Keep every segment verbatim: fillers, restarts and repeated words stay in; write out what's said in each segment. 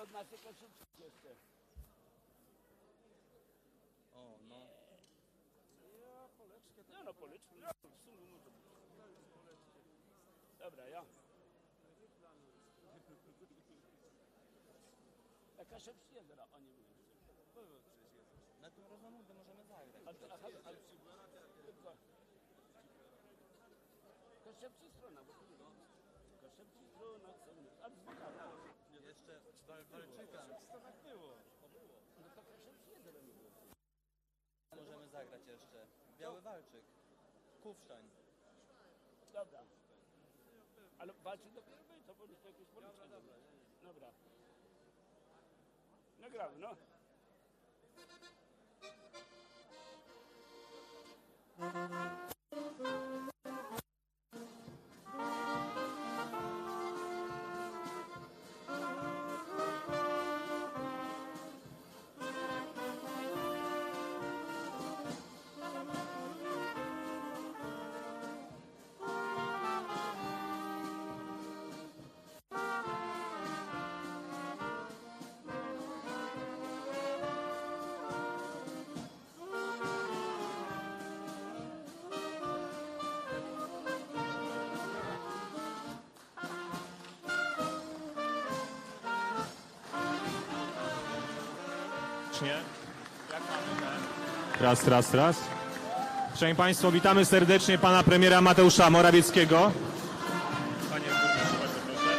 od nas Kaszubskich jeszcze. O, no. Ja poleczkę. No, no poleczkę. No, w sumie może być. Dobra, ja. A Kaszubski jest, a oni mówią. Na tym rozmowie możemy zagrać. Kaszubski strona, bo tu nie ma. Kaszubski strona, co nie? Ale zwykle. Jeszcze wal, walczyka. To tak było. No to Kaszubski jest, ale nie było. Możemy zagrać jeszcze. Biały walczyk. Kufsztań. Dobra. Ale walczyk dopiero by, to było to jakieś policzki. Dobra, dobra. Nagramy, no. Nie? Raz, raz, raz. Szanowni Państwo, witamy serdecznie pana premiera Mateusza Morawieckiego. Panie burmistrzu, bardzo proszę.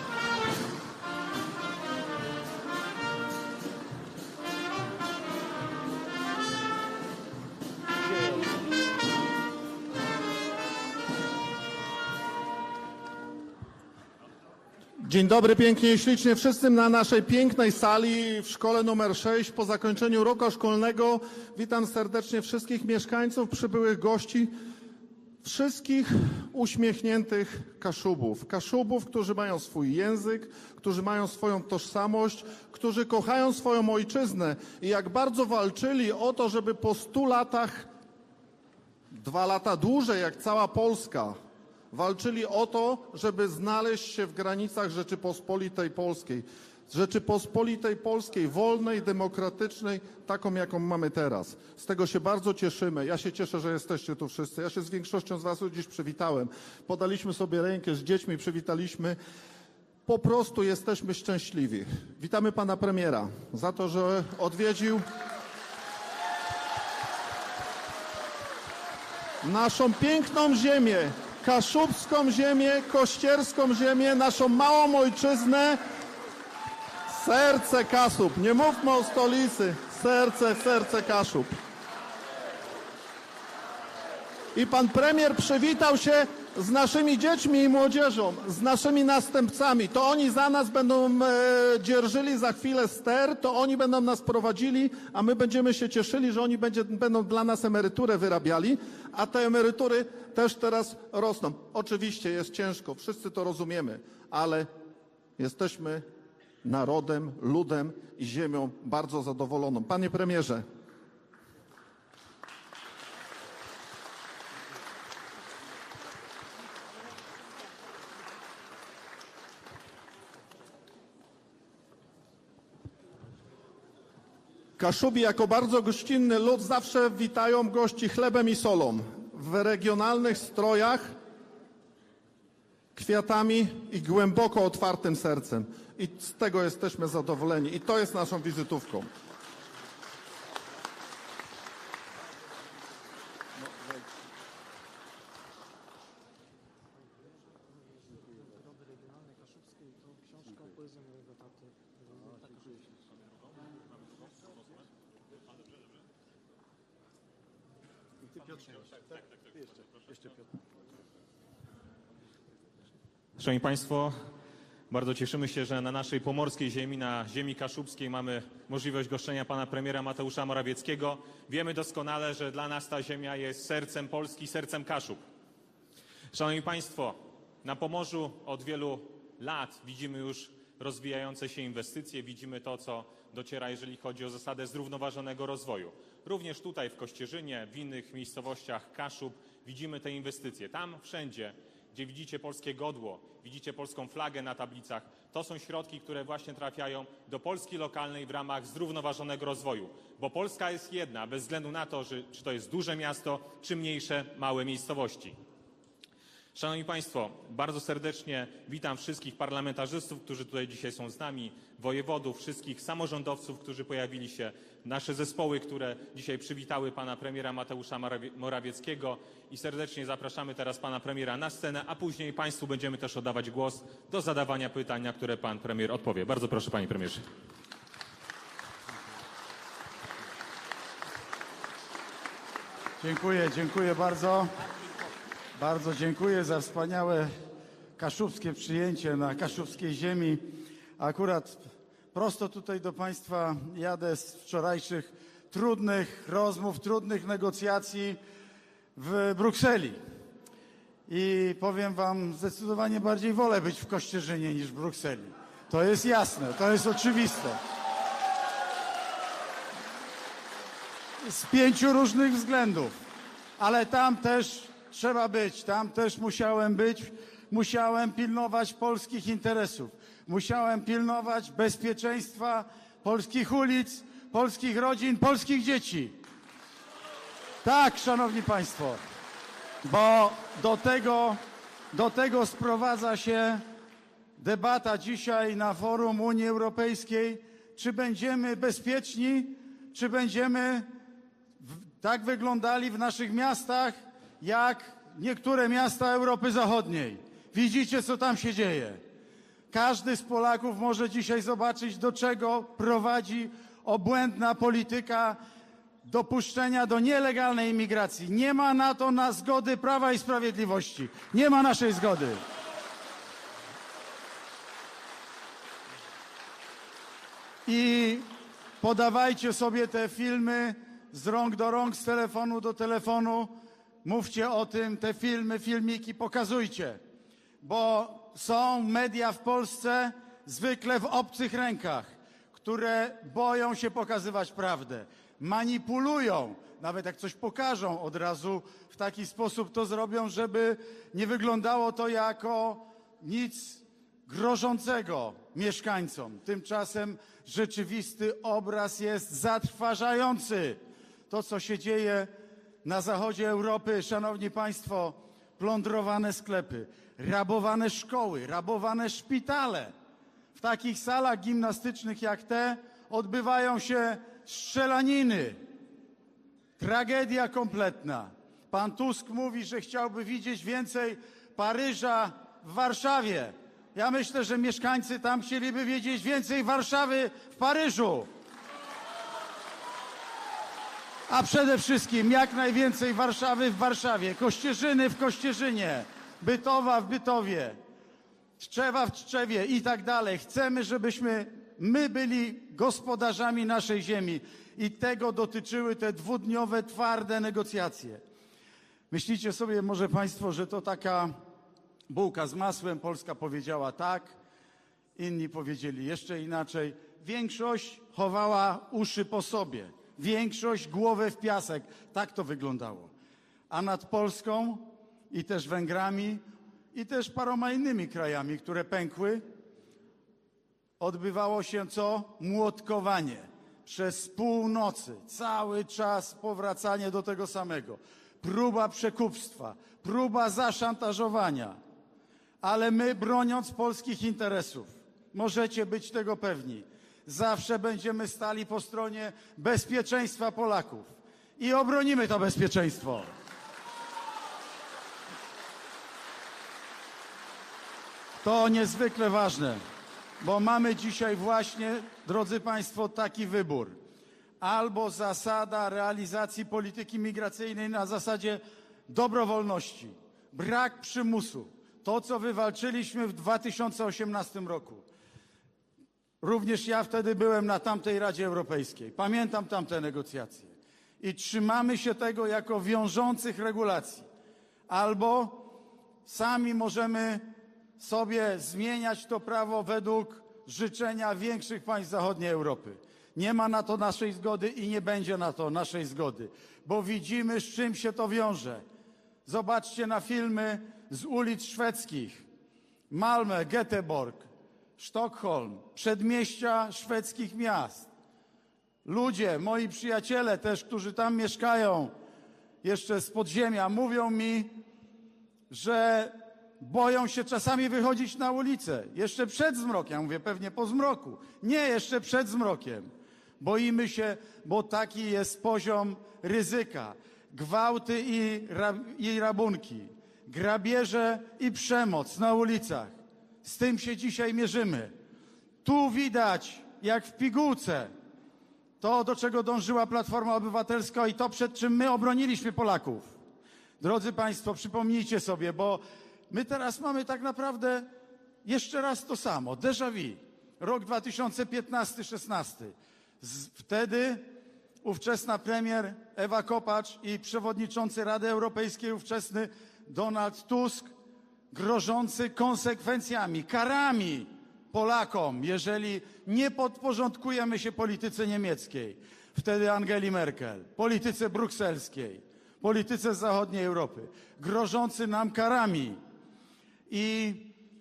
Dzień dobry pięknie i ślicznie wszyscy na naszej pięknej sali w szkole numer sześć. Po zakończeniu roku szkolnego witam serdecznie wszystkich mieszkańców, przybyłych gości, wszystkich uśmiechniętych Kaszubów. Kaszubów, którzy mają swój język, którzy mają swoją tożsamość, którzy kochają swoją ojczyznę i jak bardzo walczyli o to, żeby po stu latach, dwa lata dłużej jak cała Polska, walczyli o to, żeby znaleźć się w granicach Rzeczypospolitej Polskiej. Rzeczypospolitej Polskiej, wolnej, demokratycznej, taką jaką mamy teraz. Z tego się bardzo cieszymy. Ja się cieszę, że jesteście tu wszyscy. Ja się z większością z was dziś przywitałem. Podaliśmy sobie rękę, z dziećmi przywitaliśmy. Po prostu jesteśmy szczęśliwi. Witamy pana premiera za to, że odwiedził naszą piękną ziemię, kaszubską ziemię, kościerską ziemię, naszą małą ojczyznę, serce Kaszub. Nie mówmy o stolicy, serce, serce Kaszub. I pan premier przywitał się z naszymi dziećmi i młodzieżą, z naszymi następcami. To oni za nas będą e, dzierżyli za chwilę ster, to oni będą nas prowadzili, a my będziemy się cieszyli, że oni będzie, będą dla nas emeryturę wyrabiali, a te emerytury też teraz rosną. Oczywiście jest ciężko, wszyscy to rozumiemy, ale jesteśmy narodem, ludem i ziemią bardzo zadowoloną. Panie premierze, Kaszubi jako bardzo gościnny lud zawsze witają gości chlebem i solą, w regionalnych strojach, kwiatami i głęboko otwartym sercem. I z tego jesteśmy zadowoleni. I to jest naszą wizytówką. Szanowni Państwo, bardzo cieszymy się, że na naszej pomorskiej ziemi, na ziemi kaszubskiej mamy możliwość goszczenia pana premiera Mateusza Morawieckiego. Wiemy doskonale, że dla nas ta ziemia jest sercem Polski, sercem Kaszub. Szanowni Państwo, na Pomorzu od wielu lat widzimy już rozwijające się inwestycje, widzimy to, co dociera, jeżeli chodzi o zasadę zrównoważonego rozwoju. Również tutaj w Kościerzynie, w innych miejscowościach Kaszub widzimy te inwestycje. Tam wszędzie, gdzie widzicie polskie godło, widzicie polską flagę na tablicach, to są środki, które właśnie trafiają do Polski lokalnej w ramach zrównoważonego rozwoju. Bo Polska jest jedna, bez względu na to, że, czy to jest duże miasto, czy mniejsze, małe miejscowości. Szanowni Państwo, bardzo serdecznie witam wszystkich parlamentarzystów, którzy tutaj dzisiaj są z nami, wojewodów, wszystkich samorządowców, którzy pojawili się, nasze zespoły, które dzisiaj przywitały pana premiera Mateusza Morawieckiego i serdecznie zapraszamy teraz pana premiera na scenę, a później Państwu będziemy też oddawać głos do zadawania pytań, na które pan premier odpowie. Bardzo proszę, panie premierze. Dziękuję, dziękuję bardzo. Bardzo dziękuję za wspaniałe kaszubskie przyjęcie na kaszubskiej ziemi. Akurat prosto tutaj do Państwa jadę z wczorajszych trudnych rozmów, trudnych negocjacji w Brukseli. I powiem Wam, zdecydowanie bardziej wolę być w Kościerzynie niż w Brukseli. To jest jasne, to jest oczywiste. Z pięciu różnych względów, ale tam też trzeba być, tam też musiałem być, musiałem pilnować polskich interesów, musiałem pilnować bezpieczeństwa polskich ulic, polskich rodzin, polskich dzieci. Tak, szanowni państwo, bo do tego, do tego sprowadza się debata dzisiaj na forum Unii Europejskiej, czy będziemy bezpieczni, czy będziemy w, tak wyglądali w naszych miastach, jak niektóre miasta Europy Zachodniej. Widzicie, co tam się dzieje. Każdy z Polaków może dzisiaj zobaczyć, do czego prowadzi obłędna polityka dopuszczenia do nielegalnej imigracji. Nie ma na to na zgody Prawa i Sprawiedliwości. Nie ma naszej zgody. I podawajcie sobie te filmy z rąk do rąk, z telefonu do telefonu. Mówcie o tym, te filmy, filmiki pokazujcie, bo są media w Polsce zwykle w obcych rękach, które boją się pokazywać prawdę, manipulują, nawet jak coś pokażą, od razu w taki sposób to zrobią, żeby nie wyglądało to jako nic grożącego mieszkańcom. Tymczasem rzeczywisty obraz jest zatrważający. To, co się dzieje na zachodzie Europy, szanowni państwo, plądrowane sklepy, rabowane szkoły, rabowane szpitale. W takich salach gimnastycznych jak te odbywają się strzelaniny. Tragedia kompletna. Pan Tusk mówi, że chciałby widzieć więcej Paryża w Warszawie. Ja myślę, że mieszkańcy tam chcieliby wiedzieć więcej Warszawy w Paryżu. A przede wszystkim jak najwięcej Warszawy w Warszawie, Kościerzyny w Kościerzynie, Bytowa w Bytowie, Tczewa w Tczewie i tak dalej. Chcemy, żebyśmy my byli gospodarzami naszej ziemi i tego dotyczyły te dwudniowe, twarde negocjacje. Myślicie sobie może państwo, że to taka bułka z masłem, Polska powiedziała tak, inni powiedzieli jeszcze inaczej. Większość chowała uszy po sobie. Większość głowę w piasek. Tak to wyglądało. A nad Polską i też Węgrami i też paroma innymi krajami, które pękły, odbywało się co? Młotkowanie. Przez północy, cały czas powracanie do tego samego. Próba przekupstwa, próba zaszantażowania. Ale my, broniąc polskich interesów, możecie być tego pewni, zawsze będziemy stali po stronie bezpieczeństwa Polaków i obronimy to bezpieczeństwo. To niezwykle ważne, bo mamy dzisiaj właśnie, drodzy państwo, taki wybór. Albo zasada realizacji polityki migracyjnej na zasadzie dobrowolności, brak przymusu, to co wywalczyliśmy w dwa tysiące osiemnastym roku. Również ja wtedy byłem na tamtej Radzie Europejskiej. Pamiętam tamte negocjacje. I trzymamy się tego jako wiążących regulacji. Albo sami możemy sobie zmieniać to prawo według życzenia większych państw zachodniej Europy. Nie ma na to naszej zgody i nie będzie na to naszej zgody, bo widzimy, z czym się to wiąże. Zobaczcie na filmy z ulic szwedzkich, Malmö, Göteborg, Sztokholm, przedmieścia szwedzkich miast. Ludzie, moi przyjaciele też, którzy tam mieszkają, jeszcze z podziemia, mówią mi, że boją się czasami wychodzić na ulicę. Jeszcze przed zmrokiem, ja mówię pewnie po zmroku. Nie, jeszcze przed zmrokiem. Boimy się, bo taki jest poziom ryzyka. Gwałty i, ra i rabunki, grabieże i przemoc na ulicach. Z tym się dzisiaj mierzymy. Tu widać, jak w pigułce, to, do czego dążyła Platforma Obywatelska i to, przed czym my obroniliśmy Polaków. Drodzy Państwo, przypomnijcie sobie, bo my teraz mamy tak naprawdę jeszcze raz to samo, déjà vu. Rok dwa tysiące piętnasty szesnasty. Wtedy ówczesna premier Ewa Kopacz i przewodniczący Rady Europejskiej ówczesny Donald Tusk, grożący konsekwencjami, karami Polakom, jeżeli nie podporządkujemy się polityce niemieckiej. Wtedy Angeli Merkel, polityce brukselskiej, polityce z zachodniej Europy, grożący nam karami. I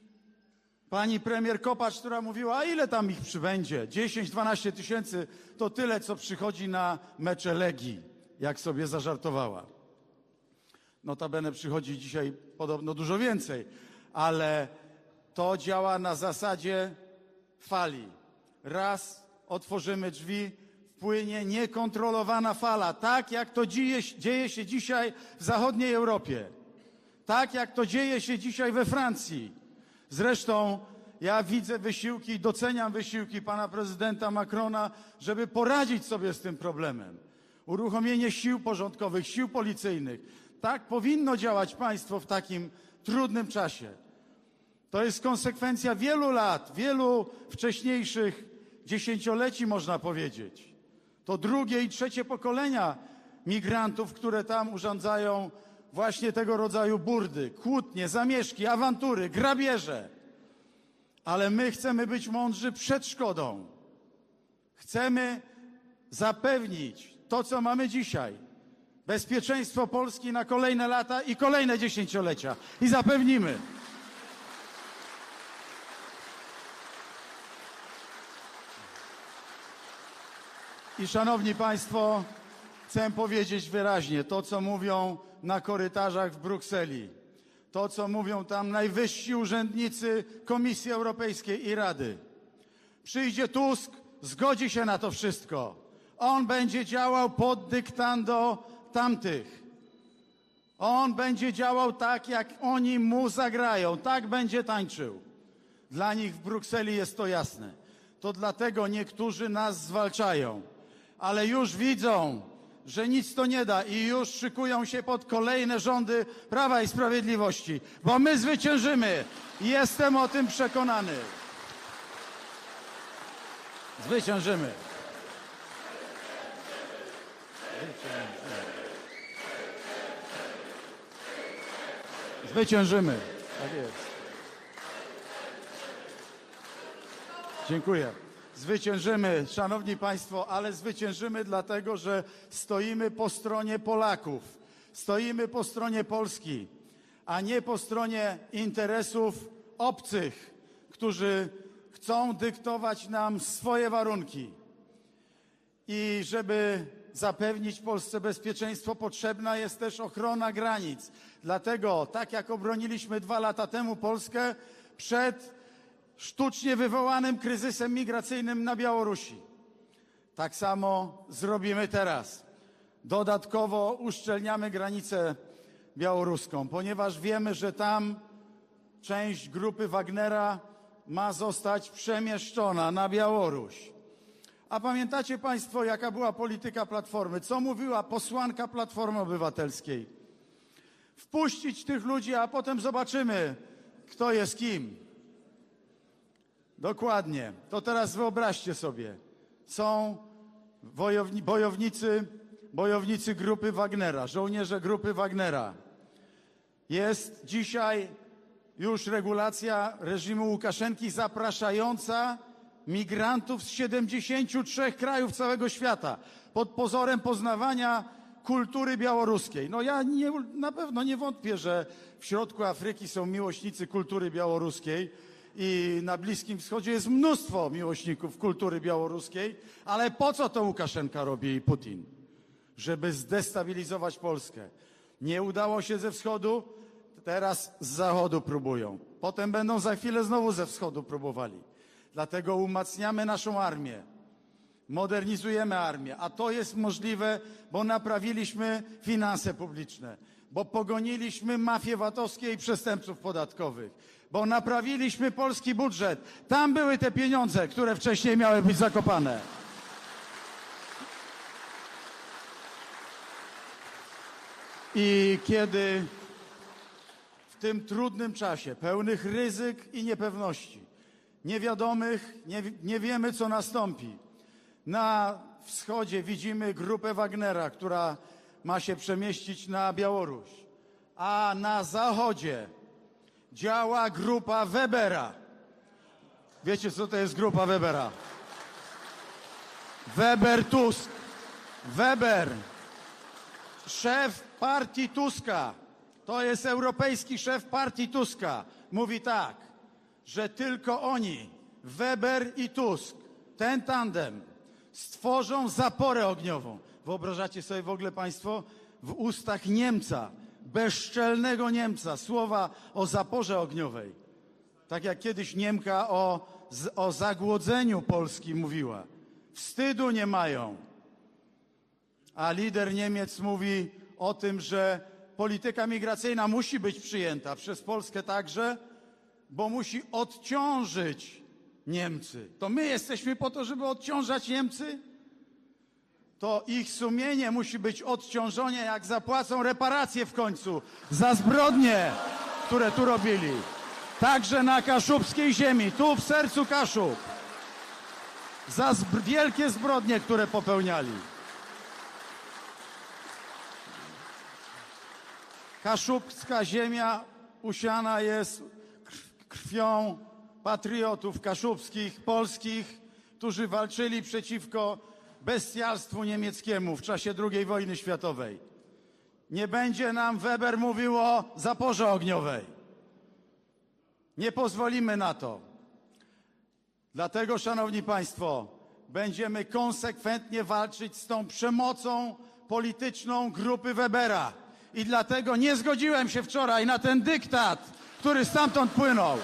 pani premier Kopacz, która mówiła, a ile tam ich przybędzie? dziesięć dwanaście tysięcy to tyle, co przychodzi na mecze Legii, jak sobie zażartowała. Notabene przychodzi dzisiaj podobno dużo więcej, ale to działa na zasadzie fali. Raz otworzymy drzwi, wpłynie niekontrolowana fala, tak jak to dzieje, dzieje się dzisiaj w zachodniej Europie, tak jak to dzieje się dzisiaj we Francji. Zresztą ja widzę wysiłki, doceniam wysiłki pana prezydenta Macrona, żeby poradzić sobie z tym problemem. Uruchomienie sił porządkowych, sił policyjnych. Tak powinno działać państwo w takim trudnym czasie. To jest konsekwencja wielu lat, wielu wcześniejszych dziesięcioleci, można powiedzieć. To drugie i trzecie pokolenia migrantów, które tam urządzają właśnie tego rodzaju burdy, kłótnie, zamieszki, awantury, grabieże. Ale my chcemy być mądrzy przed szkodą. Chcemy zapewnić to, co mamy dzisiaj. Bezpieczeństwo Polski na kolejne lata i kolejne dziesięciolecia. I zapewnimy. I szanowni państwo, chcę powiedzieć wyraźnie to, co mówią na korytarzach w Brukseli. To, co mówią tam najwyżsi urzędnicy Komisji Europejskiej i Rady. Przyjdzie Tusk, zgodzi się na to wszystko. On będzie działał pod dyktando tamtych. On będzie działał tak, jak oni mu zagrają. Tak będzie tańczył. Dla nich w Brukseli jest to jasne. To dlatego niektórzy nas zwalczają. Ale już widzą, że nic to nie da i już szykują się pod kolejne rządy Prawa i Sprawiedliwości. Bo my zwyciężymy. Jestem o tym przekonany. Zwyciężymy. Zwyciężymy. Tak jest. Dziękuję. Zwyciężymy, szanowni państwo, ale zwyciężymy dlatego, że stoimy po stronie Polaków. Stoimy po stronie Polski, a nie po stronie interesów obcych, którzy chcą dyktować nam swoje warunki. I żeby zapewnić Polsce bezpieczeństwo, potrzebna jest też ochrona granic. Dlatego, tak jak obroniliśmy dwa lata temu Polskę przed sztucznie wywołanym kryzysem migracyjnym na Białorusi, tak samo zrobimy teraz. Dodatkowo uszczelniamy granicę białoruską, ponieważ wiemy, że tam część grupy Wagnera ma zostać przemieszczona na Białoruś. A pamiętacie państwo, jaka była polityka Platformy? Co mówiła posłanka Platformy Obywatelskiej? Wpuścić tych ludzi, a potem zobaczymy, kto jest kim. Dokładnie. To teraz wyobraźcie sobie. Są wojowni, bojownicy, bojownicy grupy Wagnera, żołnierze grupy Wagnera. Jest dzisiaj już regulacja reżimu Łukaszenki zapraszająca migrantów z siedemdziesięciu trzech krajów całego świata pod pozorem poznawania kultury białoruskiej. No ja nie, na pewno nie wątpię, że w środku Afryki są miłośnicy kultury białoruskiej i na Bliskim Wschodzie jest mnóstwo miłośników kultury białoruskiej, ale po co to Łukaszenka robi i Putin? Żeby zdestabilizować Polskę. Nie udało się ze wschodu, teraz z zachodu próbują. Potem będą za chwilę znowu ze wschodu próbowali. Dlatego umacniamy naszą armię. Modernizujemy armię, a to jest możliwe, bo naprawiliśmy finanse publiczne, bo pogoniliśmy mafie VAT-owskie i przestępców podatkowych, bo naprawiliśmy polski budżet. Tam były te pieniądze, które wcześniej miały być zakopane. I kiedy w tym trudnym czasie, pełnych ryzyk i niepewności, niewiadomych, nie, nie wiemy, co nastąpi, na wschodzie widzimy grupę Wagnera, która ma się przemieścić na Białoruś, a na zachodzie działa grupa Webera. Wiecie, co to jest grupa Webera? Weber Tusk. Weber, szef partii Tuska, to jest europejski szef partii Tuska, mówi tak, że tylko oni, Weber i Tusk, ten tandem, stworzą zaporę ogniową. Wyobrażacie sobie w ogóle państwo w ustach Niemca, bezczelnego Niemca, słowa o zaporze ogniowej. Tak jak kiedyś Niemka o, o zagłodzeniu Polski mówiła. Wstydu nie mają. A lider Niemiec mówi o tym, że polityka migracyjna musi być przyjęta przez Polskę także, bo musi odciążyć Niemcy. To my jesteśmy po to, żeby odciążać Niemcy? To ich sumienie musi być odciążone, jak zapłacą reparacje w końcu za zbrodnie, które tu robili. Także na kaszubskiej ziemi, tu w sercu Kaszub. Za zbr- wielkie zbrodnie, które popełniali. Kaszubska ziemia usiana jest krwią patriotów kaszubskich, polskich, którzy walczyli przeciwko bestialstwu niemieckiemu w czasie drugiej wojny światowej. Nie będzie nam Weber mówił o zaporze ogniowej. Nie pozwolimy na to. Dlatego, szanowni państwo, będziemy konsekwentnie walczyć z tą przemocą polityczną grupy Webera. I dlatego nie zgodziłem się wczoraj na ten dyktat, który stamtąd płynął.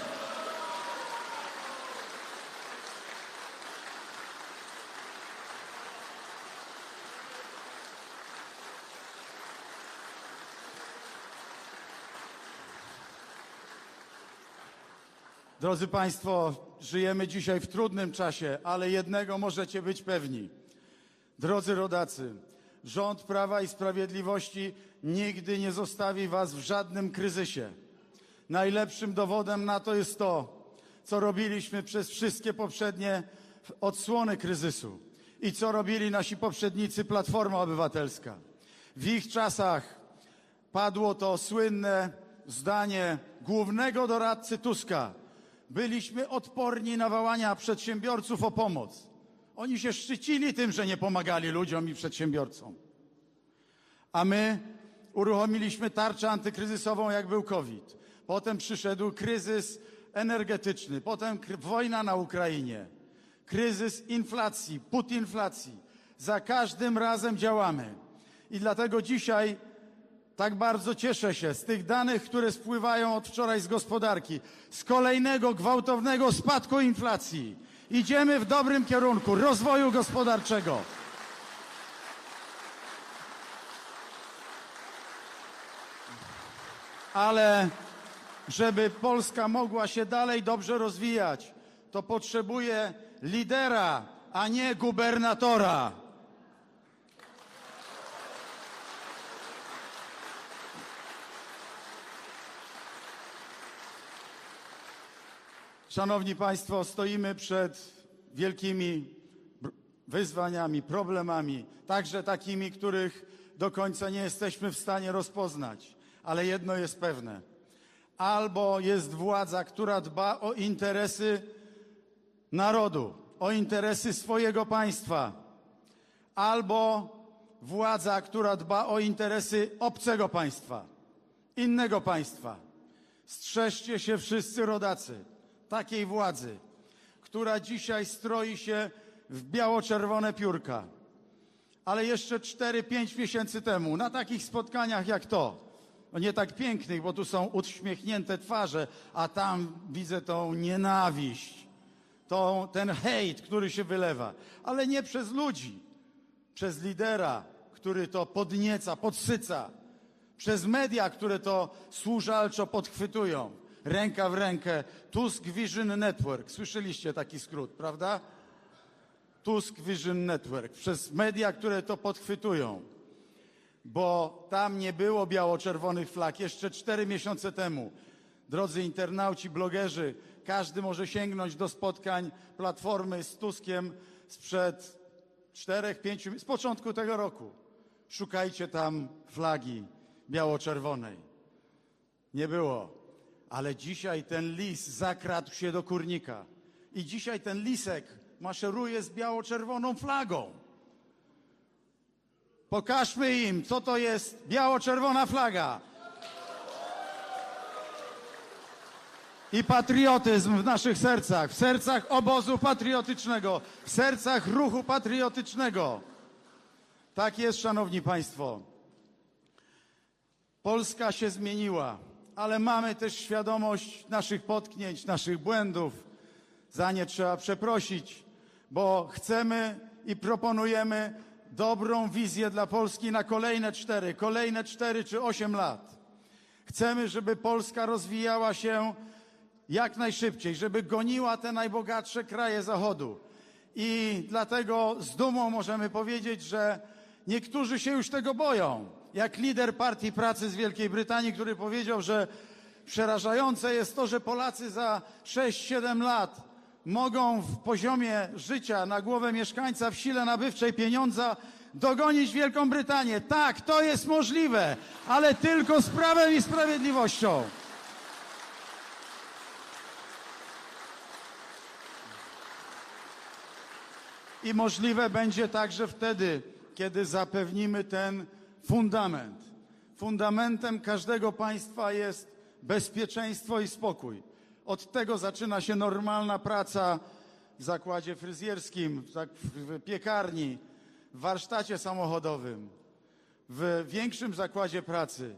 Drodzy państwo, żyjemy dzisiaj w trudnym czasie, ale jednego możecie być pewni. Drodzy rodacy, rząd Prawa i Sprawiedliwości nigdy nie zostawi was w żadnym kryzysie. Najlepszym dowodem na to jest to, co robiliśmy przez wszystkie poprzednie odsłony kryzysu i co robili nasi poprzednicy Platforma Obywatelska. W ich czasach padło to słynne zdanie głównego doradcy Tuska. Byliśmy odporni na wołania przedsiębiorców o pomoc. Oni się szczycili tym, że nie pomagali ludziom i przedsiębiorcom. A my uruchomiliśmy tarczę antykryzysową, jak był COVID. Potem przyszedł kryzys energetyczny, potem wojna na Ukrainie, kryzys inflacji, putinflacji. Za każdym razem działamy. I dlatego dzisiaj tak bardzo cieszę się z tych danych, które spływają od wczoraj z gospodarki, z kolejnego gwałtownego spadku inflacji. Idziemy w dobrym kierunku rozwoju gospodarczego. Ale żeby Polska mogła się dalej dobrze rozwijać, to potrzebuje lidera, a nie gubernatora. Szanowni państwo, stoimy przed wielkimi wyzwaniami, problemami, także takimi, których do końca nie jesteśmy w stanie rozpoznać. Ale jedno jest pewne. Albo jest władza, która dba o interesy narodu, o interesy swojego państwa, albo władza, która dba o interesy obcego państwa, innego państwa. Strzeżcie się wszyscy rodacy takiej władzy, która dzisiaj stroi się w biało-czerwone piórka. Ale jeszcze cztery pięć miesięcy temu na takich spotkaniach jak to, no nie tak pięknych, bo tu są uśmiechnięte twarze, a tam widzę tą nienawiść, tą, ten hejt, który się wylewa. Ale nie przez ludzi, przez lidera, który to podnieca, podsyca, przez media, które to służalczo podchwytują. Ręka w rękę. Tusk Vision Network. Słyszeliście taki skrót, prawda? Tusk Vision Network. Przez media, które to podchwytują. Bo tam nie było biało-czerwonych flag jeszcze cztery miesiące temu. Drodzy internauci, blogerzy, każdy może sięgnąć do spotkań Platformy z Tuskiem sprzed czterech, pięciu, z początku tego roku. Szukajcie tam flagi biało-czerwonej. Nie było. Ale dzisiaj ten lis zakradł się do kurnika. I dzisiaj ten lisek maszeruje z biało-czerwoną flagą. Pokażmy im, co to jest biało-czerwona flaga. I patriotyzm w naszych sercach, w sercach obozu patriotycznego, w sercach ruchu patriotycznego. Tak jest, szanowni państwo. Polska się zmieniła, ale mamy też świadomość naszych potknięć, naszych błędów. Za nie trzeba przeprosić, bo chcemy i proponujemy dobrą wizję dla Polski na kolejne cztery, kolejne cztery czy osiem lat. Chcemy, żeby Polska rozwijała się jak najszybciej, żeby goniła te najbogatsze kraje Zachodu. I dlatego z dumą możemy powiedzieć, że niektórzy się już tego boją. Jak lider Partii Pracy z Wielkiej Brytanii, który powiedział, że przerażające jest to, że Polacy za sześć siedem lat mogą w poziomie życia na głowę mieszkańca w sile nabywczej pieniądza dogonić Wielką Brytanię. Tak, to jest możliwe, ale tylko z prawem i sprawiedliwością. I możliwe będzie także wtedy, kiedy zapewnimy ten fundament. Fundamentem każdego państwa jest bezpieczeństwo i spokój. Od tego zaczyna się normalna praca w zakładzie fryzjerskim, w piekarni, w warsztacie samochodowym, w większym zakładzie pracy,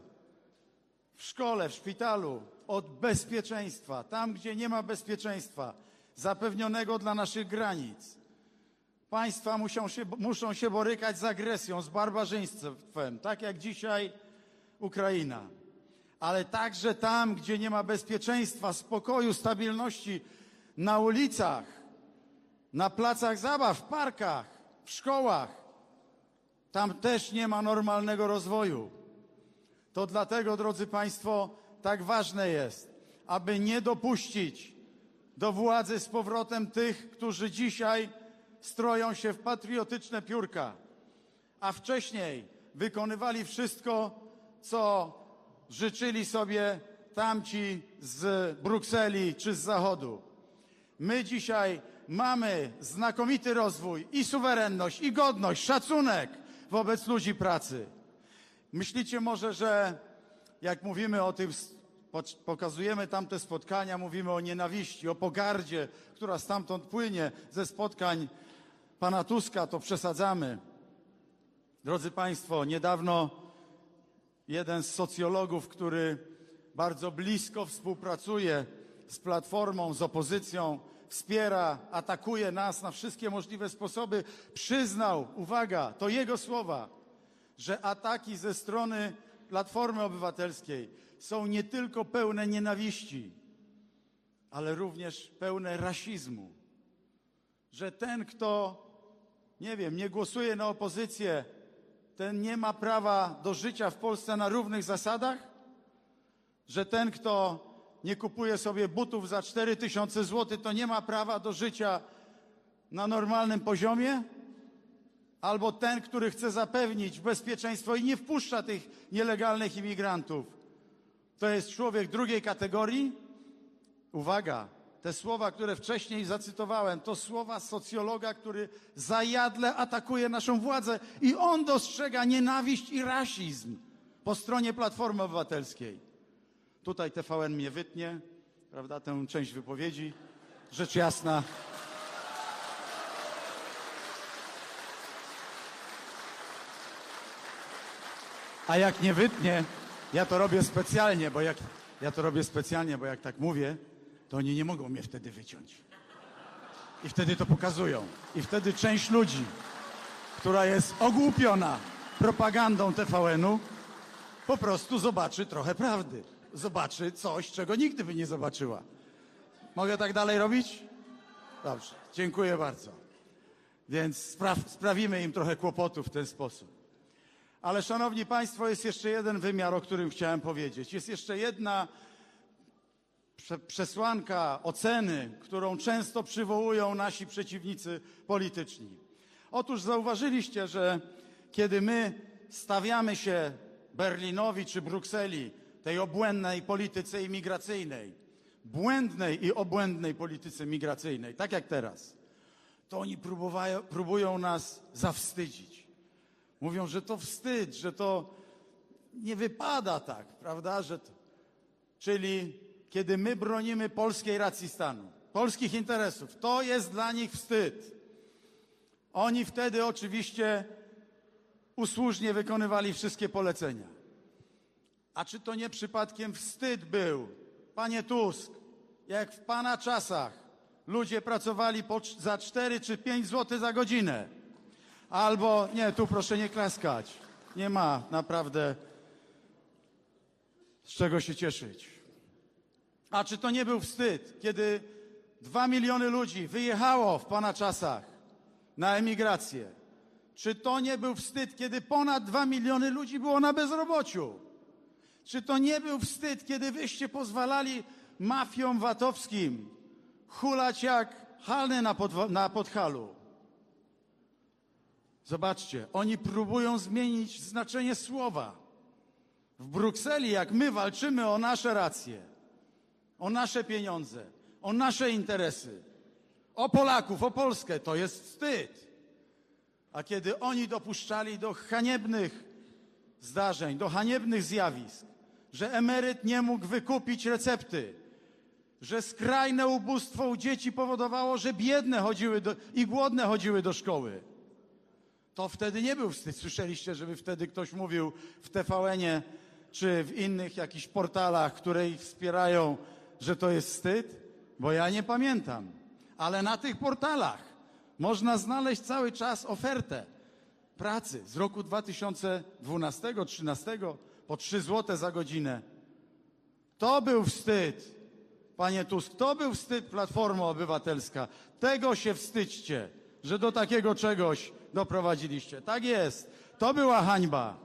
w szkole, w szpitalu. Od bezpieczeństwa. Tam, gdzie nie ma bezpieczeństwa zapewnionego dla naszych granic. Państwa muszą się, muszą się borykać z agresją, z barbarzyństwem, tak jak dzisiaj Ukraina. Ale także tam, gdzie nie ma bezpieczeństwa, spokoju, stabilności, na ulicach, na placach zabaw, w parkach, w szkołach, tam też nie ma normalnego rozwoju. To dlatego, drodzy państwo, tak ważne jest, aby nie dopuścić do władzy z powrotem tych, którzy dzisiaj stroją się w patriotyczne piórka, a wcześniej wykonywali wszystko, co życzyli sobie tamci z Brukseli czy z Zachodu. My dzisiaj mamy znakomity rozwój i suwerenność, i godność, szacunek wobec ludzi pracy. Myślicie może, że jak mówimy o tym, pokazujemy tamte spotkania, mówimy o nienawiści, o pogardzie, która stamtąd płynie ze spotkań pana Tuska, to przesadzamy. Drodzy państwo, niedawno jeden z socjologów, który bardzo blisko współpracuje z Platformą, z opozycją, wspiera, atakuje nas na wszystkie możliwe sposoby, przyznał, uwaga, to jego słowa, że ataki ze strony Platformy Obywatelskiej są nie tylko pełne nienawiści, ale również pełne rasizmu. Że ten, kto, nie wiem, nie głosuje na opozycję, ten nie ma prawa do życia w Polsce na równych zasadach? Że ten, kto nie kupuje sobie butów za cztery tysiące złotych, to nie ma prawa do życia na normalnym poziomie? Albo ten, który chce zapewnić bezpieczeństwo i nie wpuszcza tych nielegalnych imigrantów, to jest człowiek drugiej kategorii? Uwaga, te słowa, które wcześniej zacytowałem, to słowa socjologa, który zajadle atakuje naszą władzę i on dostrzega nienawiść i rasizm po stronie Platformy Obywatelskiej. Tutaj T V N mnie wytnie, prawda, tę część wypowiedzi, rzecz jasna. A jak nie wytnie, ja to robię specjalnie, bo jak ja to robię specjalnie, bo jak tak mówię, to oni nie mogą mnie wtedy wyciąć. I wtedy to pokazują. I wtedy część ludzi, która jest ogłupiona propagandą T V N-u, po prostu zobaczy trochę prawdy. Zobaczy coś, czego nigdy by nie zobaczyła. Mogę tak dalej robić? Dobrze, dziękuję bardzo. Więc spra sprawimy im trochę kłopotów w ten sposób. Ale, szanowni państwo, jest jeszcze jeden wymiar, o którym chciałem powiedzieć. Jest jeszcze jedna prze przesłanka oceny, którą często przywołują nasi przeciwnicy polityczni. Otóż zauważyliście, że kiedy my stawiamy się Berlinowi czy Brukseli, tej obłędnej polityce imigracyjnej, błędnej i obłędnej polityce migracyjnej, tak jak teraz, to oni próbują, próbują nas zawstydzić. Mówią, że to wstyd, że to nie wypada tak, prawda? Że to... Czyli kiedy my bronimy polskiej racji stanu, polskich interesów, to jest dla nich wstyd. Oni wtedy oczywiście usłużnie wykonywali wszystkie polecenia. A czy to nie przypadkiem wstyd był, panie Tusk, jak w pana czasach ludzie pracowali po, za cztery czy pięć złotych za godzinę? Albo, nie, tu proszę nie klaskać. Nie ma naprawdę z czego się cieszyć. A czy to nie był wstyd, kiedy dwa miliony ludzi wyjechało w pana czasach na emigrację? Czy to nie był wstyd, kiedy ponad dwa miliony ludzi było na bezrobociu? Czy to nie był wstyd, kiedy wyście pozwalali mafiom VAT-owskim hulać jak halny na, na Podhalu? Zobaczcie, oni próbują zmienić znaczenie słowa. W Brukseli, jak my walczymy o nasze racje, o nasze pieniądze, o nasze interesy, o Polaków, o Polskę, to jest wstyd. A kiedy oni dopuszczali do haniebnych zdarzeń, do haniebnych zjawisk, że emeryt nie mógł wykupić recepty, że skrajne ubóstwo u dzieci powodowało, że biedne chodziły do, i głodne chodziły do szkoły, to wtedy nie był wstyd. Słyszeliście, żeby wtedy ktoś mówił w T V N-ie czy w innych jakichś portalach, które ich wspierają, że to jest wstyd? Bo ja nie pamiętam. Ale na tych portalach można znaleźć cały czas ofertę pracy z roku dwa tysiące dwunastego, dwa tysiące trzynastego po trzy złote za godzinę. To był wstyd, panie Tusk, to był wstyd Platformo Obywatelska. Tego się wstydźcie, że do takiego czegoś doprowadziliście. Tak jest, to była hańba.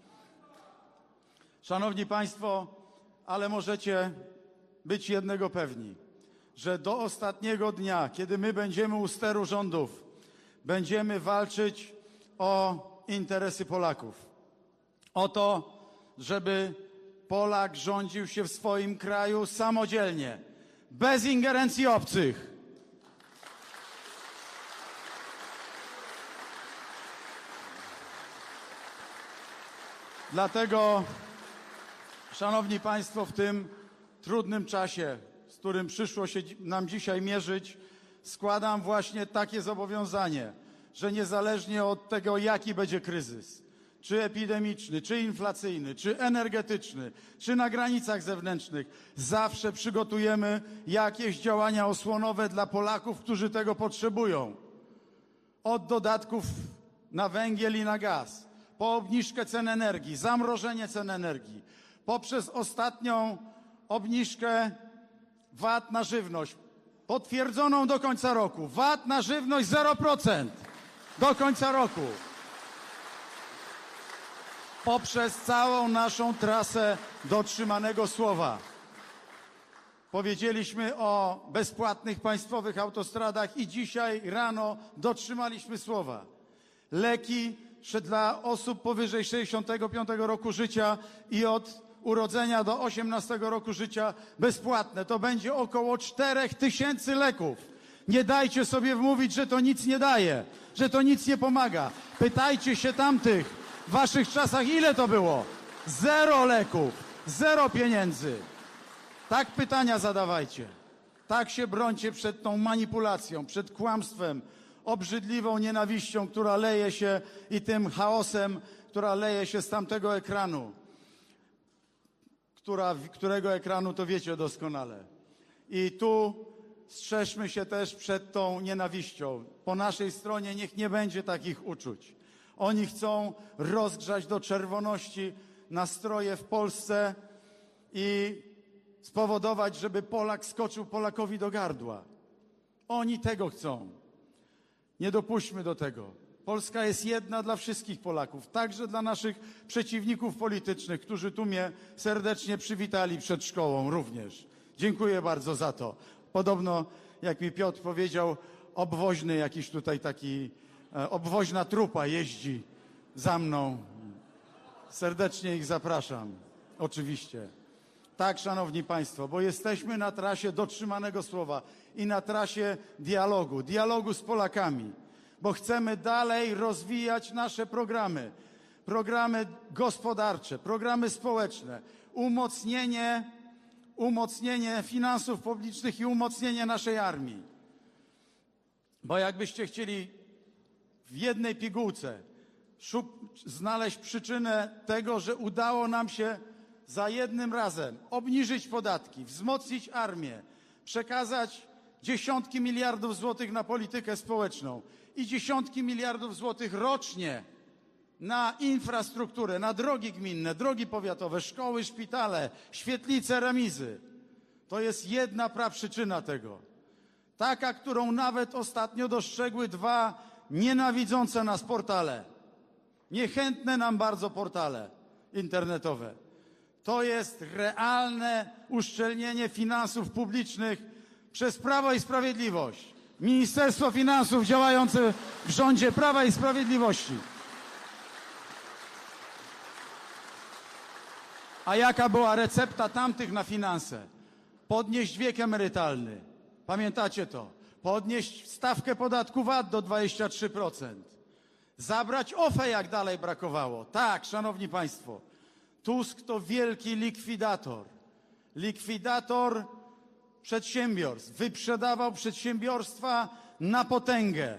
Szanowni państwo, ale możecie być jednego pewni, że do ostatniego dnia, kiedy my będziemy u steru rządów, będziemy walczyć o interesy Polaków. O to, żeby Polak rządził się w swoim kraju samodzielnie, bez ingerencji obcych. Dlatego, szanowni państwo, w tym trudnym czasie, z którym przyszło się nam dzisiaj mierzyć, składam właśnie takie zobowiązanie, że niezależnie od tego, jaki będzie kryzys, czy epidemiczny, czy inflacyjny, czy energetyczny, czy na granicach zewnętrznych, zawsze przygotujemy jakieś działania osłonowe dla Polaków, którzy tego potrzebują. Od dodatków na węgiel i na gaz, po obniżkę cen energii, zamrożenie cen energii, poprzez ostatnią obniżkę V A T na żywność, potwierdzoną do końca roku. V A T na żywność zero procent do końca roku. Poprzez całą naszą trasę dotrzymanego słowa. Powiedzieliśmy o bezpłatnych państwowych autostradach i dzisiaj rano dotrzymaliśmy słowa. Leki dla osób powyżej sześćdziesiątego piątego roku życia i od urodzenia do osiemnastego roku życia bezpłatne. To będzie około czterech tysięcy leków. Nie dajcie sobie wmówić, że to nic nie daje, że to nic nie pomaga. Pytajcie się tamtych w waszych czasach, ile to było? Zero leków, zero pieniędzy. Tak pytania zadawajcie. Tak się brońcie przed tą manipulacją, przed kłamstwem, obrzydliwą nienawiścią, która leje się i tym chaosem, która leje się z tamtego ekranu. Która, którego ekranu to wiecie doskonale. I tu strzeżmy się też przed tą nienawiścią. Po naszej stronie niech nie będzie takich uczuć. Oni chcą rozgrzać do czerwoności nastroje w Polsce i spowodować, żeby Polak skoczył Polakowi do gardła. Oni tego chcą. Nie dopuśćmy do tego. Polska jest jedna dla wszystkich Polaków, także dla naszych przeciwników politycznych, którzy tu mnie serdecznie przywitali przed szkołą również. Dziękuję bardzo za to. Podobno, jak mi Piotr powiedział, obwoźny jakiś tutaj taki, e, obwoźna trupa jeździ za mną. Serdecznie ich zapraszam, oczywiście. Tak, szanowni państwo, bo jesteśmy na trasie dotrzymanego słowa i na trasie dialogu, dialogu z Polakami, bo chcemy dalej rozwijać nasze programy, programy gospodarcze, programy społeczne, umocnienie, umocnienie finansów publicznych i umocnienie naszej armii. Bo jakbyście chcieli w jednej pigułce znaleźć przyczynę tego, że udało nam się za jednym razem obniżyć podatki, wzmocnić armię, przekazać dziesiątki miliardów złotych na politykę społeczną i dziesiątki miliardów złotych rocznie na infrastrukturę, na drogi gminne, drogi powiatowe, szkoły, szpitale, świetlice, remizy. To jest jedna praprzyczyna tego. Taka, którą nawet ostatnio dostrzegły dwa nienawidzące nas portale. Niechętne nam bardzo portale internetowe. To jest realne uszczelnienie finansów publicznych przez Prawo i Sprawiedliwość. Ministerstwo Finansów działające w rządzie Prawa i Sprawiedliwości. A jaka była recepta tamtych na finanse? Podnieść wiek emerytalny. Pamiętacie to? Podnieść stawkę podatku V A T do dwudziestu trzech procent. Zabrać O F E, jak dalej brakowało. Tak, szanowni państwo. Tusk to wielki likwidator. Likwidator przedsiębiorstw. Wyprzedawał przedsiębiorstwa na potęgę.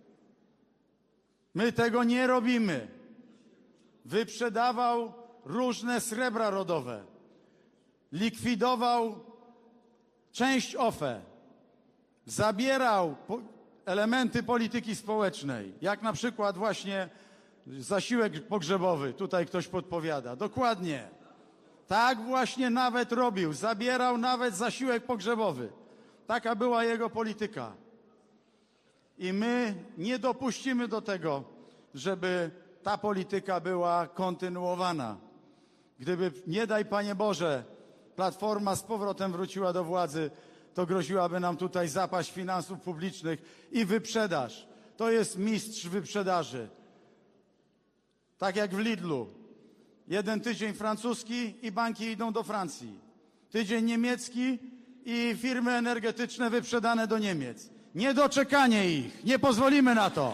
My tego nie robimy. Wyprzedawał różne srebra rodowe. Likwidował część O F E. Zabierał elementy polityki społecznej, jak na przykład właśnie zasiłek pogrzebowy. Tutaj ktoś podpowiada. Dokładnie. Tak właśnie nawet robił. Zabierał nawet zasiłek pogrzebowy. Taka była jego polityka. I my nie dopuścimy do tego, żeby ta polityka była kontynuowana. Gdyby, nie daj Panie Boże, Platforma z powrotem wróciła do władzy, to groziłaby nam tutaj zapaść finansów publicznych i wyprzedaż. To jest mistrz wyprzedaży. Tak jak w Lidlu. Jeden tydzień francuski i banki idą do Francji. Tydzień niemiecki i firmy energetyczne wyprzedane do Niemiec. Niedoczekanie ich. Nie pozwolimy na to.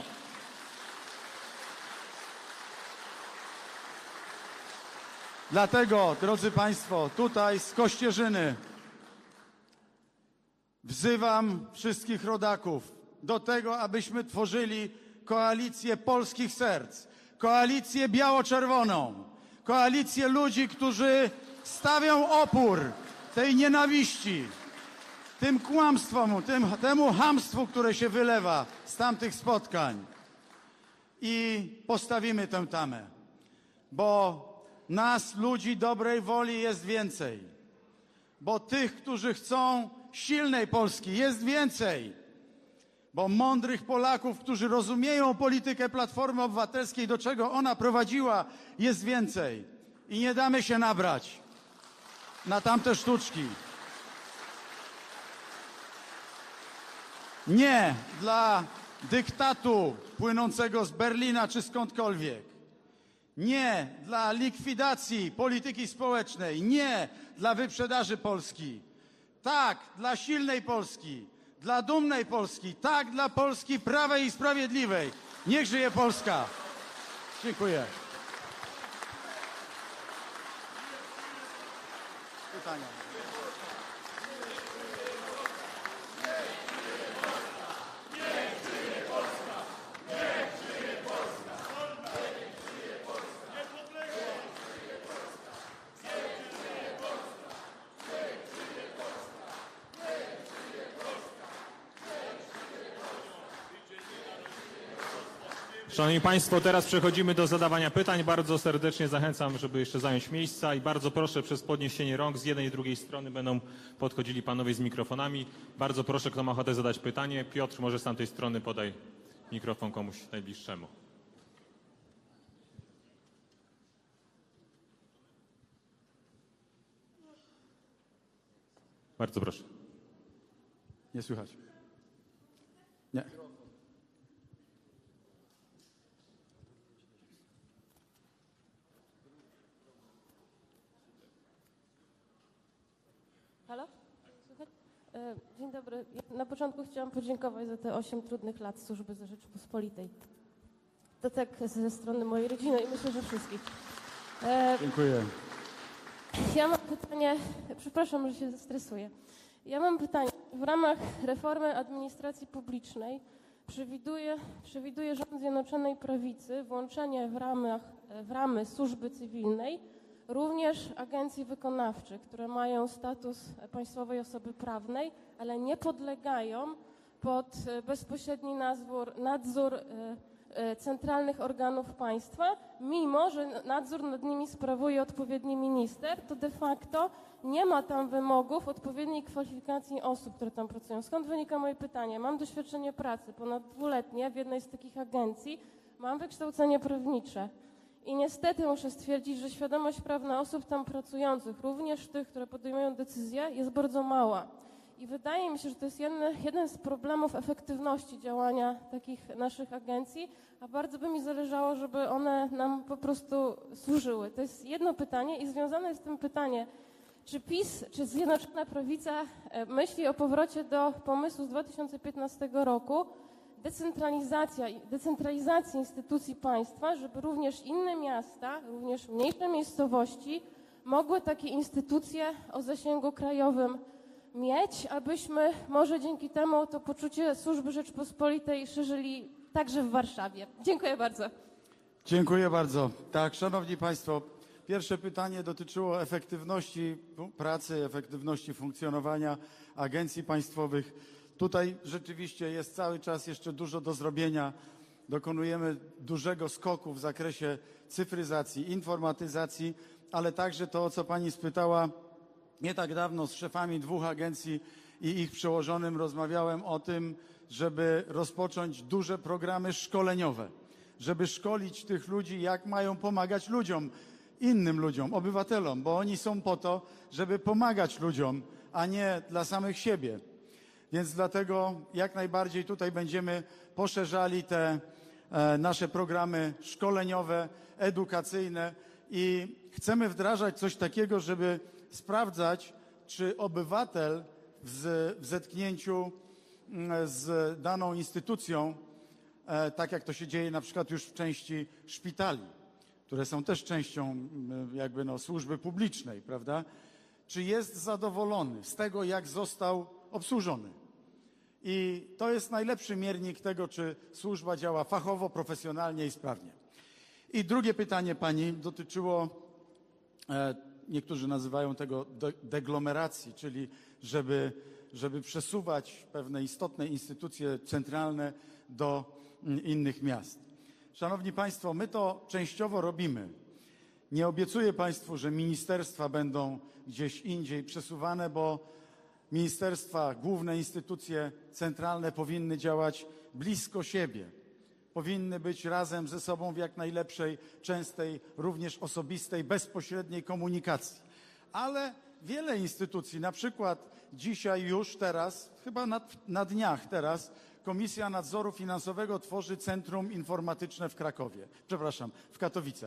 Dlatego, drodzy Państwo, tutaj z Kościerzyny wzywam wszystkich rodaków do tego, abyśmy tworzyli koalicję polskich serc, koalicję biało-czerwoną, koalicję ludzi, którzy stawią opór tej nienawiści, tym kłamstwom, tym, temu chamstwu, które się wylewa z tamtych spotkań. I postawimy tę tamę, bo nas, ludzi dobrej woli, jest więcej. Bo tych, którzy chcą silnej Polski, jest więcej. Bo mądrych Polaków, którzy rozumieją politykę Platformy Obywatelskiej, do czego ona prowadziła, jest więcej. I nie damy się nabrać na tamte sztuczki. Nie dla dyktatu płynącego z Berlina czy skądkolwiek. Nie dla likwidacji polityki społecznej, nie dla wyprzedaży Polski. Tak dla silnej Polski, dla dumnej Polski, tak dla Polski prawej i sprawiedliwej. Niech żyje Polska. Dziękuję. Pytania. Szanowni Państwo, teraz przechodzimy do zadawania pytań. Bardzo serdecznie zachęcam, żeby jeszcze zająć miejsca i bardzo proszę przez podniesienie rąk z jednej i drugiej strony będą podchodzili panowie z mikrofonami. Bardzo proszę, kto ma ochotę zadać pytanie. Piotr, może z tamtej strony podaj mikrofon komuś najbliższemu. Bardzo proszę. Nie słychać. Nie. Halo? Słychać? E, Dzień dobry. Ja na początku chciałam podziękować za te osiem trudnych lat służby za Rzeczypospolitej. To tak ze strony mojej rodziny i myślę, że wszystkich. E, Dziękuję. Ja mam pytanie, przepraszam, że się stresuję. Ja mam pytanie. W ramach reformy administracji publicznej przewiduje, przewiduje rząd Zjednoczonej Prawicy włączenie w, ramach, w ramy służby cywilnej również agencji wykonawczych, które mają status państwowej osoby prawnej, ale nie podlegają pod bezpośredni nadzór, nadzór centralnych organów państwa, mimo że nadzór nad nimi sprawuje odpowiedni minister, to de facto nie ma tam wymogów odpowiedniej kwalifikacji osób, które tam pracują. Skąd wynika moje pytanie? Mam doświadczenie pracy ponad dwuletnie w jednej z takich agencji, mam wykształcenie prawnicze i niestety muszę stwierdzić, że świadomość prawna osób tam pracujących, również tych, które podejmują decyzje, jest bardzo mała. I wydaje mi się, że to jest jeden, jeden z problemów efektywności działania takich naszych agencji, a bardzo by mi zależało, żeby one nam po prostu służyły. To jest jedno pytanie i związane jest z tym pytanie, czy PiS, czy Zjednoczona Prawica myśli o powrocie do pomysłu z dwa tysiące piętnastego roku, decentralizacja, decentralizacji instytucji państwa, żeby również inne miasta, również mniejsze miejscowości mogły takie instytucje o zasięgu krajowym mieć, abyśmy może dzięki temu to poczucie służby Rzeczypospolitej szerzyli także w Warszawie. Dziękuję bardzo. Dziękuję bardzo. Tak, szanowni państwo, pierwsze pytanie dotyczyło efektywności pracy, efektywności funkcjonowania agencji państwowych. Tutaj rzeczywiście jest cały czas jeszcze dużo do zrobienia. Dokonujemy dużego skoku w zakresie cyfryzacji, informatyzacji, ale także to, o co pani spytała, nie tak dawno z szefami dwóch agencji i ich przełożonym rozmawiałem o tym, żeby rozpocząć duże programy szkoleniowe, żeby szkolić tych ludzi, jak mają pomagać ludziom, innym ludziom, obywatelom, bo oni są po to, żeby pomagać ludziom, a nie dla samych siebie. Więc dlatego jak najbardziej tutaj będziemy poszerzali te e, nasze programy szkoleniowe, edukacyjne i chcemy wdrażać coś takiego, żeby sprawdzać, czy obywatel w, w zetknięciu z daną instytucją, e, tak jak to się dzieje na przykład już w części szpitali, które są też częścią jakby no, służby publicznej, prawda? Czy jest zadowolony z tego, jak został obsłużony. I to jest najlepszy miernik tego, czy służba działa fachowo, profesjonalnie i sprawnie. I drugie pytanie pani dotyczyło, e, niektórzy nazywają tego de deglomeracji, czyli żeby, żeby przesuwać pewne istotne instytucje centralne do m, innych miast. Szanowni państwo, my to częściowo robimy. Nie obiecuję państwu, że ministerstwa będą gdzieś indziej przesuwane, bo ministerstwa, główne instytucje centralne powinny działać blisko siebie. Powinny być razem ze sobą w jak najlepszej, częstej, również osobistej, bezpośredniej komunikacji. Ale wiele instytucji, na przykład dzisiaj już teraz, chyba na, na dniach teraz, Komisja Nadzoru Finansowego tworzy Centrum Informatyczne w Krakowie, przepraszam, w Katowicach. W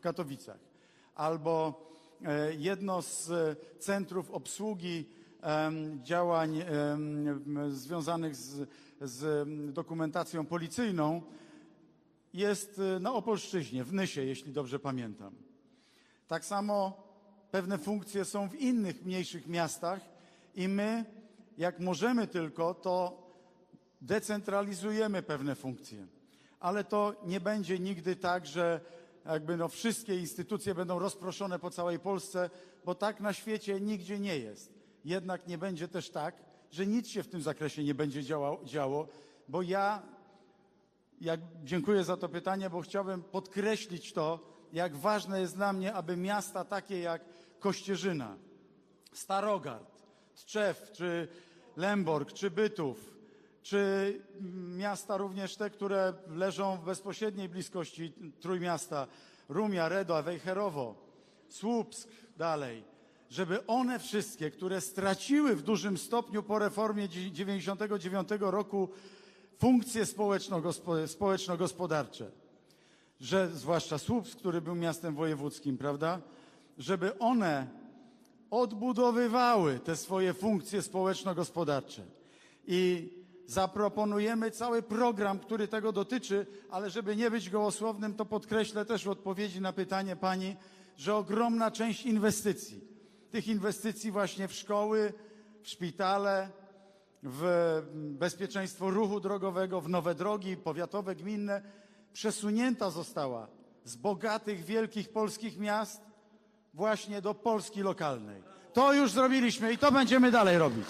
w Katowicach. Albo e, jedno z centrów obsługi e, działań e, związanych z, z dokumentacją policyjną jest na Opolszczyźnie, w Nysie, jeśli dobrze pamiętam. Tak samo pewne funkcje są w innych mniejszych miastach i my, jak możemy tylko, to decentralizujemy pewne funkcje. Ale to nie będzie nigdy tak, że jakby no wszystkie instytucje będą rozproszone po całej Polsce, bo tak na świecie nigdzie nie jest. Jednak nie będzie też tak, że nic się w tym zakresie nie będzie działo, działo bo ja, jak, dziękuję za to pytanie, bo chciałbym podkreślić to, jak ważne jest dla mnie, aby miasta takie jak Kościerzyna, Starogard, Tczew, czy Lęborg, czy Bytów, czy miasta również te, które leżą w bezpośredniej bliskości Trójmiasta, Rumia, Redo, Wejherowo, Słupsk dalej, żeby one wszystkie, które straciły w dużym stopniu po reformie dziewięćdziesiątego dziewiątego roku funkcje społeczno-gospodarcze, że zwłaszcza Słupsk, który był miastem wojewódzkim, prawda, żeby one odbudowywały te swoje funkcje społeczno-gospodarcze. I zaproponujemy cały program, który tego dotyczy, ale żeby nie być gołosłownym, to podkreślę też w odpowiedzi na pytanie pani, że ogromna część inwestycji, tych inwestycji właśnie w szkoły, w szpitale, w bezpieczeństwo ruchu drogowego, w nowe drogi powiatowe, gminne, przesunięta została z bogatych, wielkich polskich miast właśnie do Polski lokalnej. To już zrobiliśmy i to będziemy dalej robić.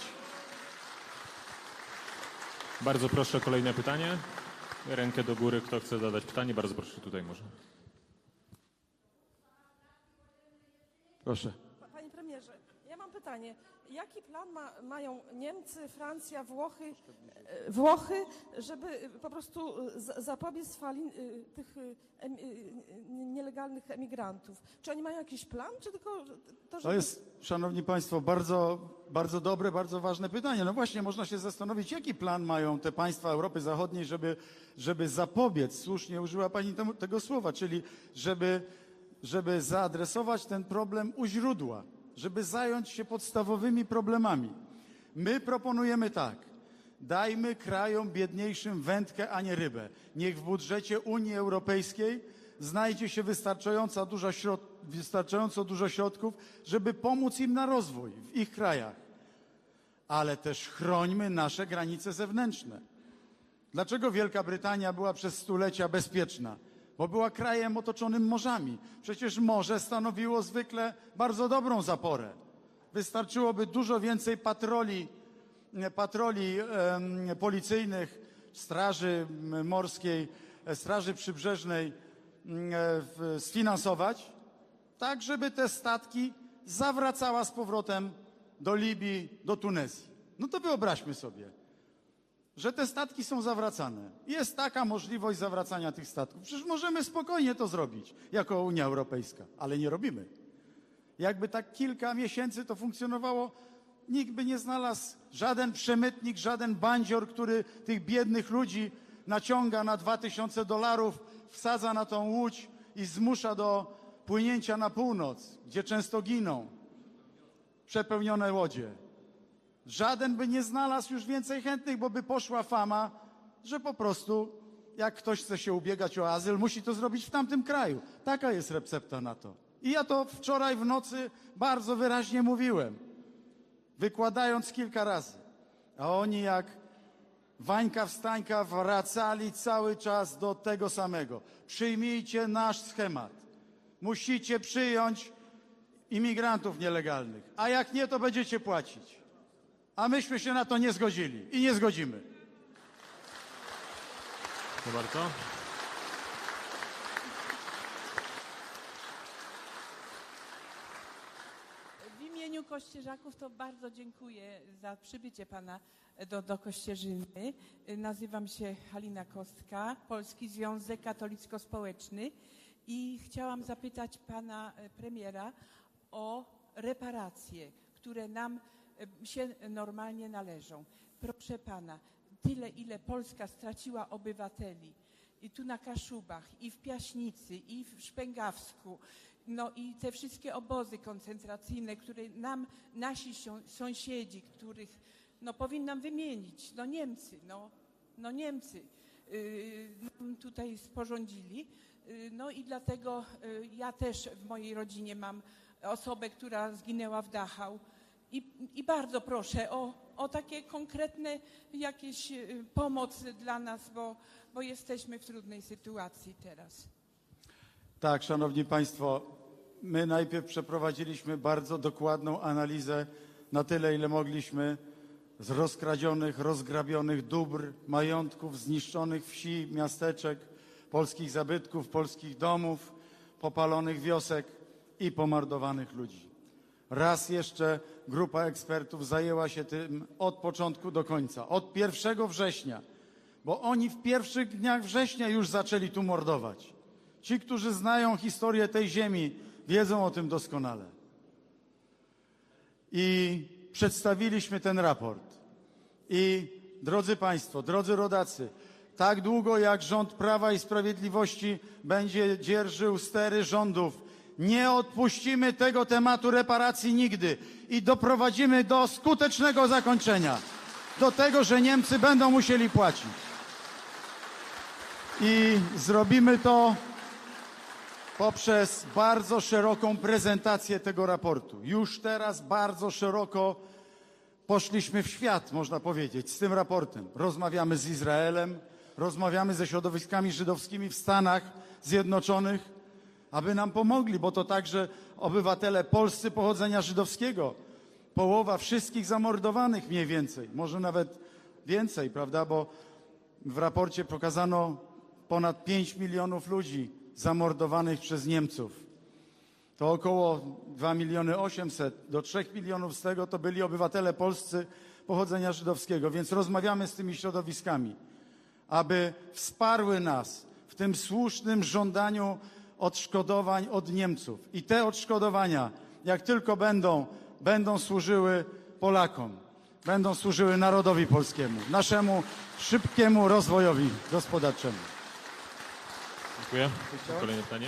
Bardzo proszę o kolejne pytanie. Rękę do góry, kto chce zadać pytanie. Bardzo proszę, tutaj może. Proszę. Panie premierze, ja mam pytanie. Jaki plan ma, mają Niemcy, Francja, Włochy, e, Włochy, żeby po prostu z, zapobiec fali e, tych e, e, nielegalnych emigrantów? Czy oni mają jakiś plan, czy tylko to, żeby... To jest, szanowni państwo, bardzo, bardzo dobre, bardzo ważne pytanie. No właśnie, można się zastanowić, jaki plan mają te państwa Europy Zachodniej, żeby, żeby zapobiec, słusznie użyła pani temu, tego słowa, czyli żeby, żeby zaadresować ten problem u źródła, żeby zająć się podstawowymi problemami. My proponujemy tak, dajmy krajom biedniejszym wędkę, a nie rybę. Niech w budżecie Unii Europejskiej znajdzie się wystarczająco dużo, środ- wystarczająco dużo środków, żeby pomóc im na rozwój w ich krajach. Ale też chrońmy nasze granice zewnętrzne. Dlaczego Wielka Brytania była przez stulecia bezpieczna? Bo była krajem otoczonym morzami. Przecież morze stanowiło zwykle bardzo dobrą zaporę. Wystarczyłoby dużo więcej patroli, patroli em, policyjnych, straży morskiej, straży przybrzeżnej em, w, sfinansować, tak żeby te statki zawracała z powrotem do Libii, do Tunezji. No to wyobraźmy sobie, że te statki są zawracane. Jest taka możliwość zawracania tych statków. Przecież możemy spokojnie to zrobić jako Unia Europejska, ale nie robimy. Jakby tak kilka miesięcy to funkcjonowało, nikt by nie znalazł, żaden przemytnik, żaden bandzior, który tych biednych ludzi naciąga na dwa tysiące dolarów, wsadza na tą łódź i zmusza do płynięcia na północ, gdzie często giną przepełnione łodzie. Żaden by nie znalazł już więcej chętnych, bo by poszła fama, że po prostu jak ktoś chce się ubiegać o azyl, musi to zrobić w tamtym kraju. Taka jest recepta na to. I ja to wczoraj w nocy bardzo wyraźnie mówiłem, wykładając kilka razy. A oni jak Wańka wstańka wracali cały czas do tego samego. Przyjmijcie nasz schemat. Musicie przyjąć imigrantów nielegalnych, a jak nie, to będziecie płacić. A myśmy się na to nie zgodzili i nie zgodzimy. Dziękuję bardzo. W imieniu Kościerzaków to bardzo dziękuję za przybycie pana do, do Kościerzyny. Nazywam się Halina Kostka, Polski Związek Katolicko-Społeczny i chciałam zapytać pana premiera o reparacje, które nam się normalnie należą. Proszę pana, tyle ile Polska straciła obywateli, i tu na Kaszubach, i w Piaśnicy, i w Szpęgawsku, no i te wszystkie obozy koncentracyjne, które nam nasi sąsiedzi, których no powinnam wymienić, no Niemcy, no, no Niemcy yy, nam tutaj sporządzili. Yy, no i dlatego yy, ja też w mojej rodzinie mam osobę, która zginęła w Dachau. I, i bardzo proszę o, o takie konkretne jakieś yy, pomoc dla nas, bo, bo jesteśmy w trudnej sytuacji teraz. Tak, szanowni państwo, my najpierw przeprowadziliśmy bardzo dokładną analizę na tyle, ile mogliśmy z rozkradzionych, rozgrabionych dóbr, majątków, zniszczonych wsi, miasteczek, polskich zabytków, polskich domów, popalonych wiosek i pomordowanych ludzi. Raz jeszcze grupa ekspertów zajęła się tym od początku do końca, od pierwszego września, bo oni w pierwszych dniach września już zaczęli tu mordować. Ci, którzy znają historię tej ziemi, wiedzą o tym doskonale. I przedstawiliśmy ten raport. I drodzy państwo, drodzy rodacy, tak długo jak rząd Prawa i Sprawiedliwości będzie dzierżył stery rządów, nie odpuścimy tego tematu reparacji nigdy i doprowadzimy do skutecznego zakończenia. Do tego, że Niemcy będą musieli płacić. I zrobimy to poprzez bardzo szeroką prezentację tego raportu. Już teraz bardzo szeroko poszliśmy w świat, można powiedzieć, z tym raportem. Rozmawiamy z Izraelem, rozmawiamy ze środowiskami żydowskimi w Stanach Zjednoczonych, aby nam pomogli, bo to także obywatele polscy pochodzenia żydowskiego. Połowa wszystkich zamordowanych mniej więcej, może nawet więcej, prawda, bo w raporcie pokazano ponad pięć milionów ludzi zamordowanych przez Niemców. To około dwa miliony osiemset do trzech milionów z tego to byli obywatele polscy pochodzenia żydowskiego. Więc rozmawiamy z tymi środowiskami, aby wsparły nas w tym słusznym żądaniu odszkodowań od Niemców. I te odszkodowania, jak tylko będą, będą służyły Polakom, będą służyły narodowi polskiemu, naszemu szybkiemu rozwojowi gospodarczemu. Dziękuję. Kolejne pytanie.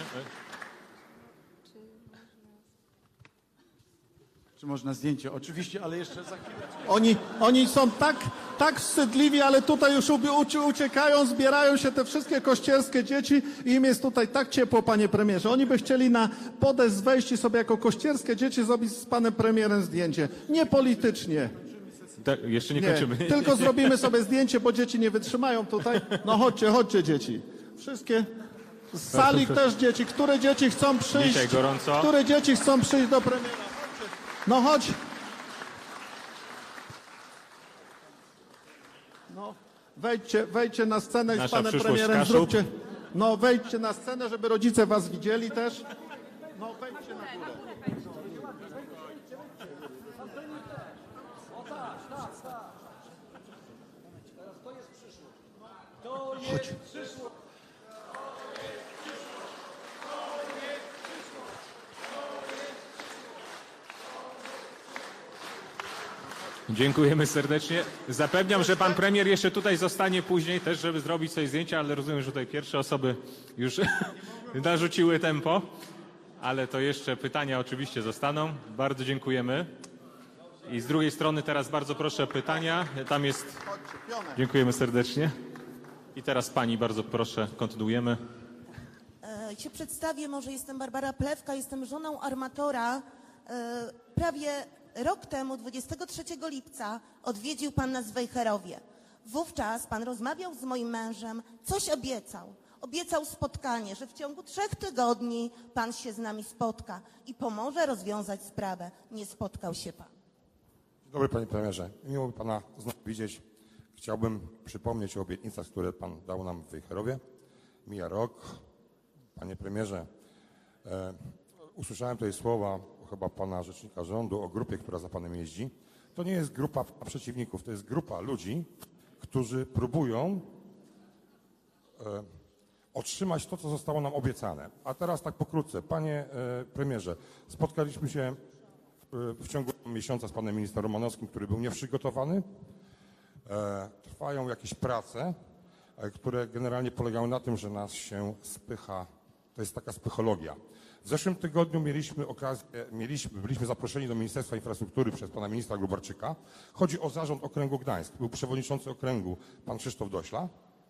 Czy można zdjęcie? Oczywiście, ale jeszcze za chwilę. Oni, oni są tak, tak wstydliwi, ale tutaj już ubi- uciekają, zbierają się te wszystkie kościerskie dzieci i im jest tutaj tak ciepło, panie premierze. Oni by chcieli na podest wejść i sobie jako kościerskie dzieci zrobić z panem premierem zdjęcie. Nie politycznie. Tak, jeszcze nie, Nie, kończymy. tylko zrobimy sobie zdjęcie, bo dzieci nie wytrzymają tutaj. No chodźcie, chodźcie dzieci. Wszystkie z sali też dzieci. Które dzieci chcą przyjść? Dzisiaj gorąco. Które dzieci chcą przyjść do premiera? No chodź. No, wejdźcie, wejdźcie na scenę Nasza z panem przyszłość premierem. Kaszub. Zróbcie. No, wejdźcie na scenę, żeby rodzice was widzieli też. No, wejdźcie na górę. Chodź. Dziękujemy serdecznie. Zapewniam, że pan premier jeszcze tutaj zostanie później też, żeby zrobić sobie zdjęcia, ale rozumiem, że tutaj pierwsze osoby już narzuciły tempo, ale to jeszcze pytania oczywiście zostaną. Bardzo dziękujemy. I z drugiej strony teraz bardzo proszę pytania. Tam jest... Dziękujemy serdecznie. I teraz pani, bardzo proszę, kontynuujemy. E, się przedstawię, może jestem Barbara Plewka, jestem żoną armatora. E, prawie rok temu, dwudziestego trzeciego lipca, odwiedził pan nas w Wejherowie. Wówczas pan rozmawiał z moim mężem, coś obiecał. Obiecał spotkanie, że w ciągu trzech tygodni pan się z nami spotka i pomoże rozwiązać sprawę. Nie spotkał się pan. Dzień dobry, panie premierze. Miło mi pana znowu widzieć. Chciałbym przypomnieć o obietnicach, które pan dał nam w Wejherowie. Mija rok. Panie premierze, e, usłyszałem tutaj słowa chyba pana rzecznika rządu o grupie, która za panem jeździ. To nie jest grupa przeciwników, to jest grupa ludzi, którzy próbują e, otrzymać to, co zostało nam obiecane. A teraz tak pokrótce. Panie e, premierze, spotkaliśmy się w, w ciągu miesiąca z panem ministrem Romanowskim, który był nieprzygotowany. E, trwają jakieś prace, e, które generalnie polegały na tym, że nas się spycha, to jest taka psychologia. W zeszłym tygodniu mieliśmy okazję, mieliśmy, byliśmy zaproszeni do Ministerstwa Infrastruktury przez pana ministra Grubarczyka. Chodzi o zarząd okręgu Gdańsk. Był przewodniczący okręgu pan Krzysztof Dośla,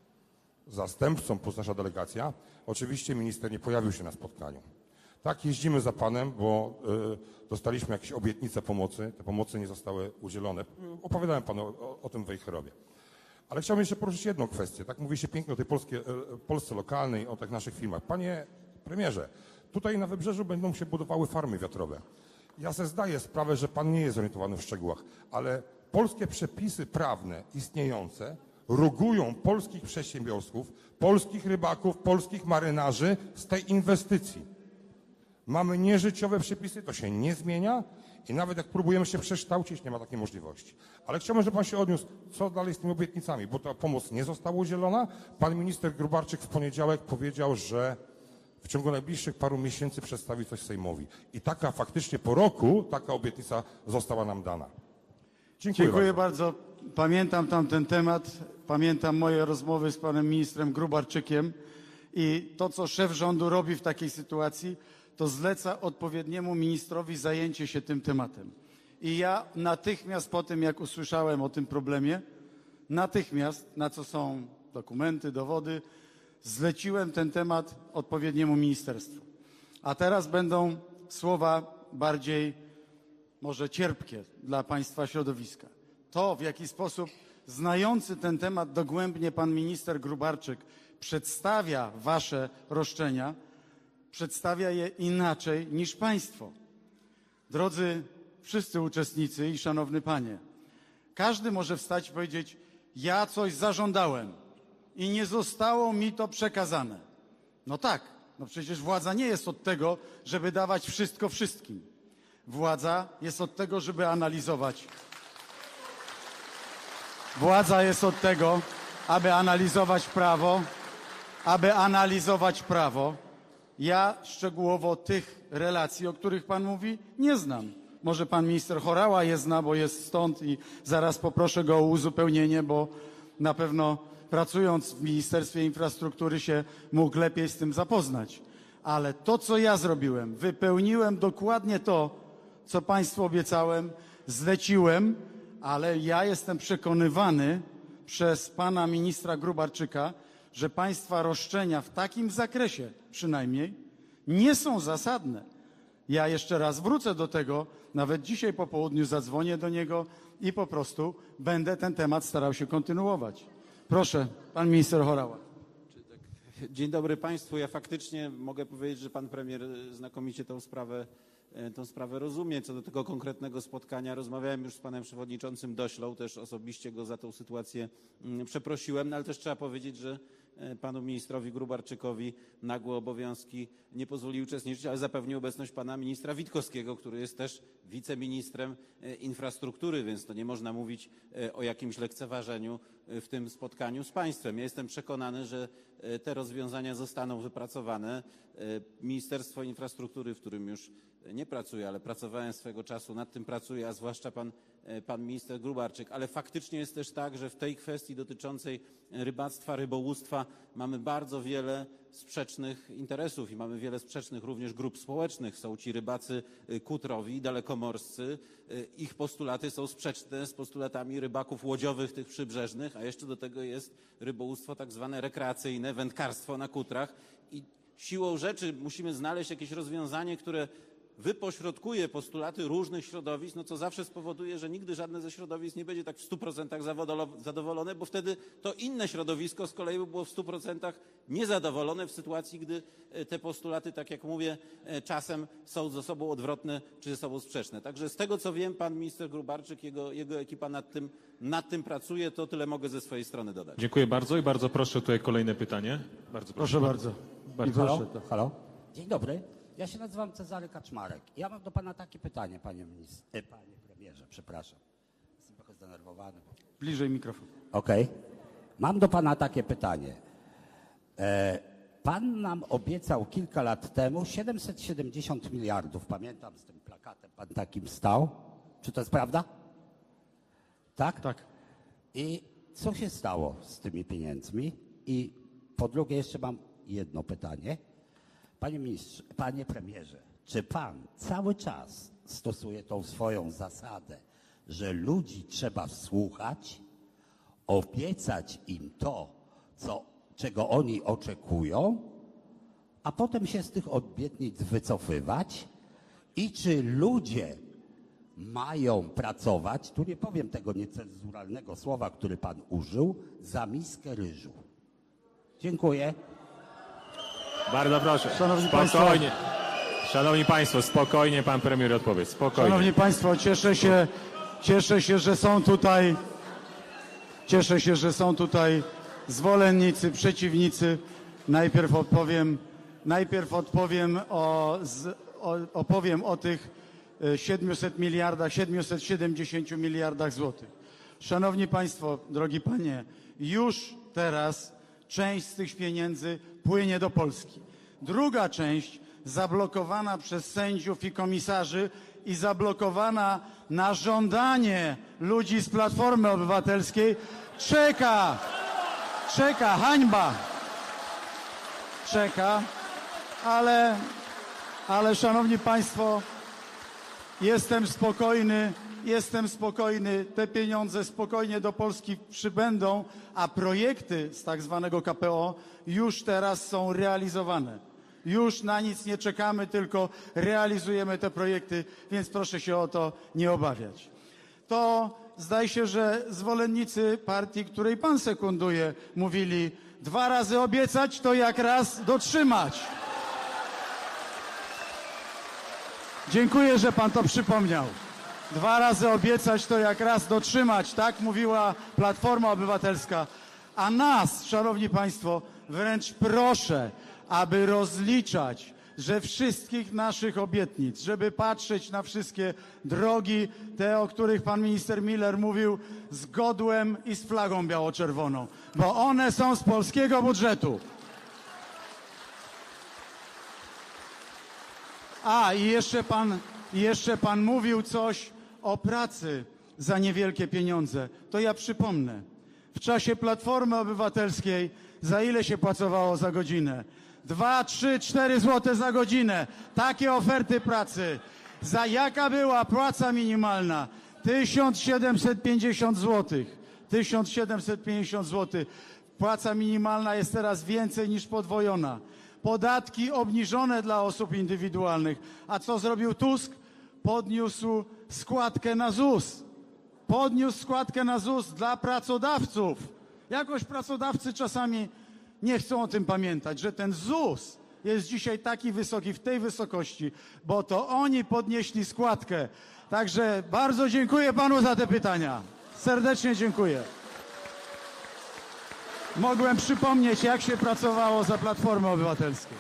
zastępcą plus nasza delegacja. Oczywiście minister nie pojawił się na spotkaniu. Tak, jeździmy za panem, bo y, dostaliśmy jakieś obietnice pomocy. Te pomocy nie zostały udzielone. Opowiadałem panu o, o tym w Wejherowie. Ale chciałbym jeszcze poruszyć jedną kwestię. Tak mówi się pięknie o tej polskie, y, Polsce lokalnej, o tych naszych firmach. Panie premierze, tutaj na Wybrzeżu będą się budowały farmy wiatrowe. Ja sobie zdaję sprawę, że pan nie jest zorientowany w szczegółach, ale polskie przepisy prawne istniejące rugują polskich przedsiębiorców, polskich rybaków, polskich marynarzy z tej inwestycji. Mamy nieżyciowe przepisy, to się nie zmienia i nawet jak próbujemy się przekształcić, nie ma takiej możliwości. Ale chciałbym, żeby pan się odniósł, co dalej z tymi obietnicami, bo ta pomoc nie została udzielona. Pan minister Grubarczyk w poniedziałek powiedział, że w ciągu najbliższych paru miesięcy przedstawi coś Sejmowi. I taka faktycznie po roku, taka obietnica została nam dana. Dziękuję, Dziękuję bardzo. bardzo. Pamiętam tamten temat, pamiętam moje rozmowy z panem ministrem Grubarczykiem i to, co szef rządu robi w takiej sytuacji, to zleca odpowiedniemu ministrowi zajęcie się tym tematem. I ja natychmiast po tym, jak usłyszałem o tym problemie, natychmiast, na co są dokumenty, dowody, zleciłem ten temat odpowiedniemu ministerstwu. A teraz będą słowa bardziej może cierpkie dla państwa środowiska. To, w jaki sposób znający ten temat dogłębnie pan minister Grubarczyk przedstawia wasze roszczenia, przedstawia je inaczej niż państwo. Drodzy wszyscy uczestnicy i szanowny panie, każdy może wstać i powiedzieć: ja coś zażądałem i nie zostało mi to przekazane. No tak, no przecież władza nie jest od tego, żeby dawać wszystko wszystkim. Władza jest od tego, żeby analizować. Władza jest od tego, aby analizować prawo, aby analizować prawo. Ja szczegółowo tych relacji, o których pan mówi, nie znam. Może pan minister Horała je zna, bo jest stąd i zaraz poproszę go o uzupełnienie, bo na pewno pracując w Ministerstwie Infrastruktury się mógł lepiej z tym zapoznać. Ale to, co ja zrobiłem, wypełniłem dokładnie to, co państwu obiecałem, zleciłem, ale ja jestem przekonywany przez pana ministra Grubarczyka, że państwa roszczenia w takim zakresie przynajmniej nie są zasadne. Ja jeszcze raz wrócę do tego, nawet dzisiaj po południu zadzwonię do niego i po prostu będę ten temat starał się kontynuować. Proszę, pan minister Horała. Dzień dobry państwu. Ja faktycznie mogę powiedzieć, że pan premier znakomicie tą sprawę, tą sprawę rozumie. Co do tego konkretnego spotkania rozmawiałem już z panem przewodniczącym Doślą, też osobiście go za tą sytuację przeprosiłem, no ale też trzeba powiedzieć, że panu ministrowi Grubarczykowi nagłe obowiązki nie pozwoli uczestniczyć, ale zapewnił obecność pana ministra Witkowskiego, który jest też wiceministrem infrastruktury, więc to nie można mówić o jakimś lekceważeniu w tym spotkaniu z państwem. Ja jestem przekonany, że te rozwiązania zostaną wypracowane. Ministerstwo Infrastruktury, w którym już nie pracuję, ale pracowałem swego czasu, nad tym pracuje, a zwłaszcza pan, pan minister Grubarczyk. Ale faktycznie jest też tak, że w tej kwestii dotyczącej rybactwa, rybołówstwa mamy bardzo wiele sprzecznych interesów i mamy wiele sprzecznych również grup społecznych. Są ci rybacy kutrowi, dalekomorscy. Ich postulaty są sprzeczne z postulatami rybaków łodziowych, tych przybrzeżnych, a jeszcze do tego jest rybołówstwo tak zwane rekreacyjne, wędkarstwo na kutrach. I siłą rzeczy musimy znaleźć jakieś rozwiązanie, które wypośrodkuje postulaty różnych środowisk, no co zawsze spowoduje, że nigdy żadne ze środowisk nie będzie tak w stu procentach zadowolone, bo wtedy to inne środowisko z kolei by było w stu procentach niezadowolone w sytuacji, gdy te postulaty, tak jak mówię, czasem są ze sobą odwrotne czy ze sobą sprzeczne. Także z tego, co wiem, pan minister Grubarczyk, jego, jego ekipa nad tym, nad tym pracuje, to tyle mogę ze swojej strony dodać. Dziękuję bardzo i bardzo proszę tutaj kolejne pytanie. Bardzo proszę. Proszę bardzo. bardzo. Halo? Proszę. Halo? Dzień dobry. Ja się nazywam Cezary Kaczmarek. Ja mam do pana takie pytanie, panie ministrze, panie premierze, przepraszam. Jestem trochę zdenerwowany. Bliżej mikrofon. Okej. Okay. Mam do pana takie pytanie. E, pan nam obiecał kilka lat temu siedemset siedemdziesiąt miliardów. Pamiętam, z tym plakatem pan takim stał. Czy to jest prawda? Tak? Tak. I co się stało z tymi pieniędzmi? I po drugie jeszcze mam jedno pytanie. Panie ministrze, panie premierze, czy pan cały czas stosuje tą swoją zasadę, że ludzi trzeba słuchać, obiecać im to, co, czego oni oczekują, a potem się z tych obietnic wycofywać? I czy ludzie mają pracować, tu nie powiem tego niecenzuralnego słowa, który pan użył, za miskę ryżu? Dziękuję. Bardzo proszę. Szanowni Spokojnie. Państwo. Szanowni Państwo, spokojnie pan premier odpowie. Spokojnie. Szanowni Państwo, cieszę się, cieszę się, że są tutaj, cieszę się, że są tutaj zwolennicy, przeciwnicy. Najpierw odpowiem, najpierw odpowiem o, z, o, opowiem o tych siedmiuset miliardach, siedmiuset siedemdziesięciu miliardach złotych. Szanowni Państwo, drogi Panie, już teraz część z tych pieniędzy płynie do Polski. Druga część zablokowana przez sędziów i komisarzy i zablokowana na żądanie ludzi z Platformy Obywatelskiej czeka, czeka, hańba, czeka, ale, ale szanowni Państwo, jestem spokojny, jestem spokojny, te pieniądze spokojnie do Polski przybędą, a projekty z tak zwanego K P O już teraz są realizowane. Już na nic nie czekamy, tylko realizujemy te projekty, więc proszę się o to nie obawiać. To zdaje się, że zwolennicy partii, której pan sekunduje, mówili: dwa razy obiecać, to jak raz dotrzymać. Dziękuję, że pan to przypomniał. Dwa razy obiecać, to jak raz dotrzymać. Tak mówiła Platforma Obywatelska. A nas, szanowni państwo, wręcz proszę, aby rozliczać, że wszystkich naszych obietnic, żeby patrzeć na wszystkie drogi, te, o których pan minister Miller mówił, z godłem i z flagą biało-czerwoną, bo one są z polskiego budżetu. A, i jeszcze pan, jeszcze pan mówił coś o pracy za niewielkie pieniądze. To ja przypomnę. W czasie Platformy Obywatelskiej za ile się pracowało za godzinę? Dwa, trzy, cztery złote za godzinę. Takie oferty pracy. Za jaka była płaca minimalna? tysiąc siedemset pięćdziesiąt złotych. tysiąc siedemset pięćdziesiąt złotych. Płaca minimalna jest teraz więcej niż podwojona. Podatki obniżone dla osób indywidualnych. A co zrobił Tusk? Podniósł składkę na Z U S. Podniósł składkę na Z U S dla pracodawców. Jakoś pracodawcy czasami nie chcą o tym pamiętać, że ten Z U S jest dzisiaj taki wysoki, w tej wysokości, bo to oni podnieśli składkę. Także bardzo dziękuję panu za te pytania. Serdecznie dziękuję. Mogłem przypomnieć, jak się pracowało za Platformy Obywatelskiej.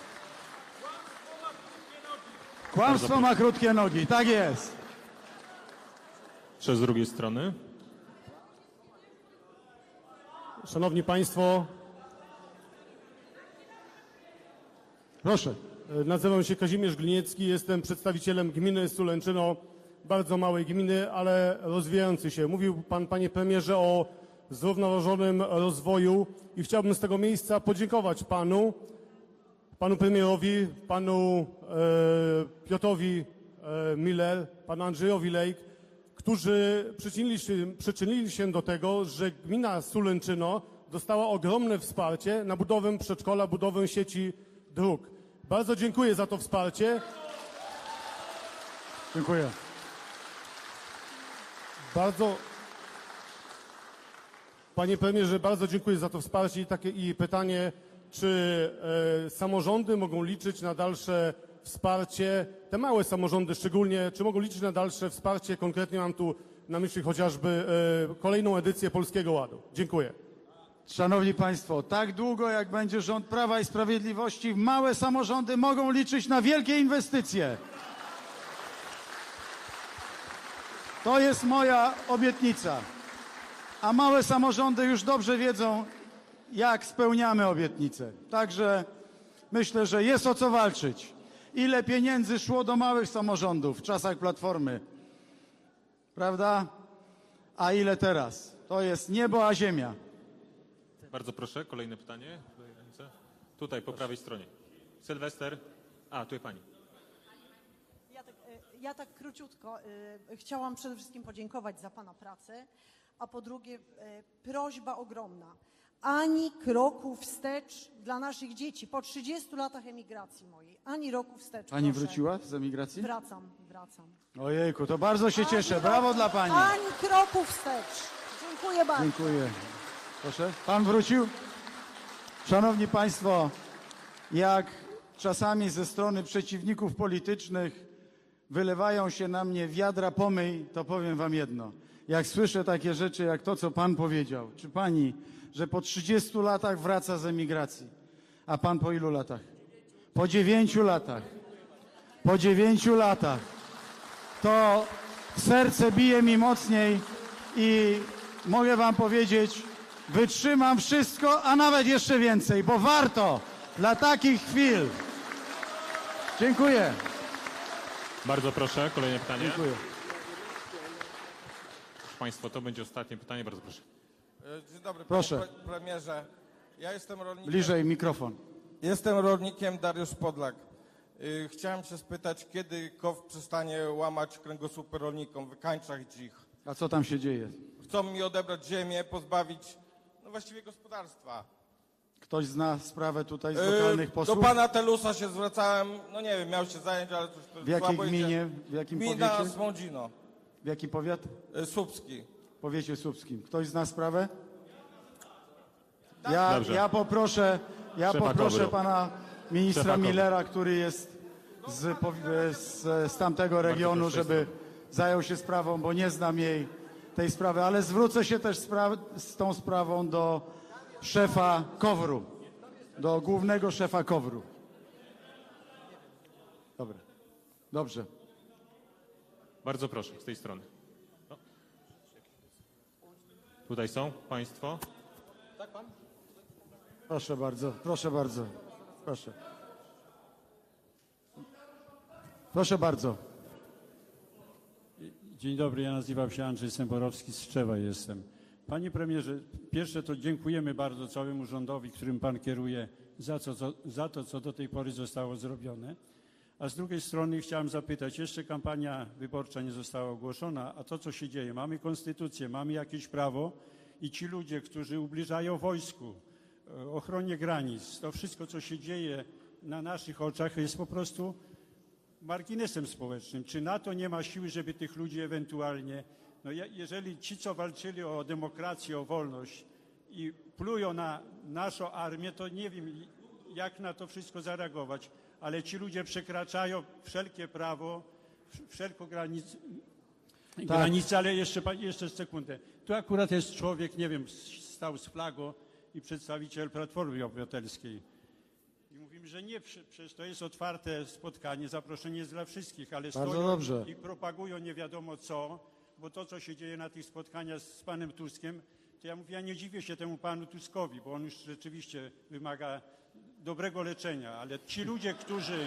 Kłamstwo ma krótkie nogi, tak jest. Czy z drugiej strony? Szanowni Państwo, proszę. Nazywam się Kazimierz Gliniecki, jestem przedstawicielem gminy Sulęczyno, bardzo małej gminy, ale rozwijającej się. Mówił Pan, Panie Premierze, o zrównoważonym rozwoju i chciałbym z tego miejsca podziękować Panu, Panu Premierowi, Panu e, Piotrowi e, Miller, Panu Andrzejowi Lejk, którzy przyczynili się, przyczynili się do tego, że gmina Sulęczyno dostała ogromne wsparcie na budowę przedszkola, budowę sieci dróg. Bardzo dziękuję za to wsparcie. Dziękuję. Bardzo, Panie Premierze, bardzo dziękuję za to wsparcie i takie i pytanie, czy e, samorządy mogą liczyć na dalsze wsparcie, te małe samorządy szczególnie, czy mogą liczyć na dalsze wsparcie, konkretnie mam tu na myśli chociażby e, kolejną edycję Polskiego Ładu. Dziękuję. Szanowni Państwo, tak długo jak będzie rząd Prawa i Sprawiedliwości, małe samorządy mogą liczyć na wielkie inwestycje. To jest moja obietnica. A małe samorządy już dobrze wiedzą, jak spełniamy obietnice. Także myślę, że jest o co walczyć. Ile pieniędzy szło do małych samorządów w czasach Platformy, prawda? A ile teraz? To jest niebo a ziemia. Bardzo proszę, kolejne pytanie. Tutaj ręce. Tutaj, po prawej stronie. Sylwester. A, tu jest pani. Ja tak, e, ja tak króciutko. e, Chciałam przede wszystkim podziękować za pana pracę, a po drugie e, prośba ogromna. Ani kroku wstecz dla naszych dzieci po trzydziestu latach emigracji mojej. Ani roku wstecz. Pani proszę. wróciła z emigracji? Wracam, wracam. Ojejku, to bardzo się cieszę. Brawo dla pani. Ani kroku wstecz. Dziękuję bardzo. Dziękuję. Proszę. Pan wrócił? Szanowni Państwo, jak czasami ze strony przeciwników politycznych wylewają się na mnie wiadra pomyj, to powiem wam jedno. Jak słyszę takie rzeczy, jak to, co pan powiedział, czy pani, że po trzydziestu latach wraca z emigracji, a pan po ilu latach? Po dziewięciu latach. Po dziewięciu latach. To serce bije mi mocniej i mogę wam powiedzieć, wytrzymam wszystko, a nawet jeszcze więcej, bo warto dla takich chwil. Dziękuję. Bardzo proszę, kolejne pytanie. Dziękuję. Proszę Państwa, to będzie ostatnie pytanie, bardzo proszę. Dzień dobry, Proszę. panie pre- premierze. Ja jestem rolnikiem. Bliżej mikrofon. Jestem rolnikiem Dariusz Podlak. Y, Chciałem się spytać, kiedy K O W przestanie łamać kręgosłupy rolnikom, wykańczać ich. A co tam się dzieje? Chcą mi odebrać ziemię, pozbawić, no właściwie gospodarstwa. Ktoś zna sprawę tutaj z Y, lokalnych Do posłów? pana Telusa się zwracałem, no nie wiem, miał się zająć, ale coś to W jakiej słabo gminie, idzie. w jakim Gmina powiecie? Słądzino, W jaki powiat? y, Słupski. W powiecie słupskim. Ktoś zna sprawę? Ja, Dobrze. ja poproszę, ja Szefa poproszę Kobry. pana ministra Szefa Kobry. Millera, który jest z, powi- z, z tamtego regionu, proszę, żeby zajął się sprawą, bo nie znam jej tej sprawy, ale zwrócę się też spra- z tą sprawą do szefa Kowru, do głównego szefa Kowru. Dobra. Dobrze. Bardzo proszę, z tej strony. O. Tutaj są Państwo. Proszę bardzo, proszę bardzo, proszę. Proszę bardzo. Dzień dobry, ja nazywam się Andrzej Sęborowski, z Tczewa jestem. Panie premierze, pierwsze to dziękujemy bardzo całemu rządowi, którym pan kieruje, za, co, co, za to, co do tej pory zostało zrobione. A z drugiej strony chciałem zapytać, jeszcze kampania wyborcza nie została ogłoszona, a to, co się dzieje, mamy konstytucję, mamy jakieś prawo i ci ludzie, którzy ubliżają wojsku, ochronie granic, to wszystko, co się dzieje na naszych oczach, jest po prostu marginesem społecznym. Czy NATO nie ma siły, żeby tych ludzi ewentualnie, no je, jeżeli ci, co walczyli o demokrację, o wolność i plują na naszą armię, to nie wiem, jak na to wszystko zareagować, ale ci ludzie przekraczają wszelkie prawo, wszelką granicę, Tak. granicę, ale jeszcze, pa- jeszcze sekundę. Tu akurat jest człowiek, nie wiem, stał z flagą i przedstawiciel Platformy Obywatelskiej. I mówimy, że nie, prze- przecież to jest otwarte spotkanie, zaproszenie jest dla wszystkich, ale Bardzo stoją dobrze. i propagują nie wiadomo co, bo to, co się dzieje na tych spotkaniach z panem Tuskiem, to ja mówię, ja nie dziwię się temu panu Tuskowi, bo on już rzeczywiście wymaga dobrego leczenia, ale ci ludzie, którzy...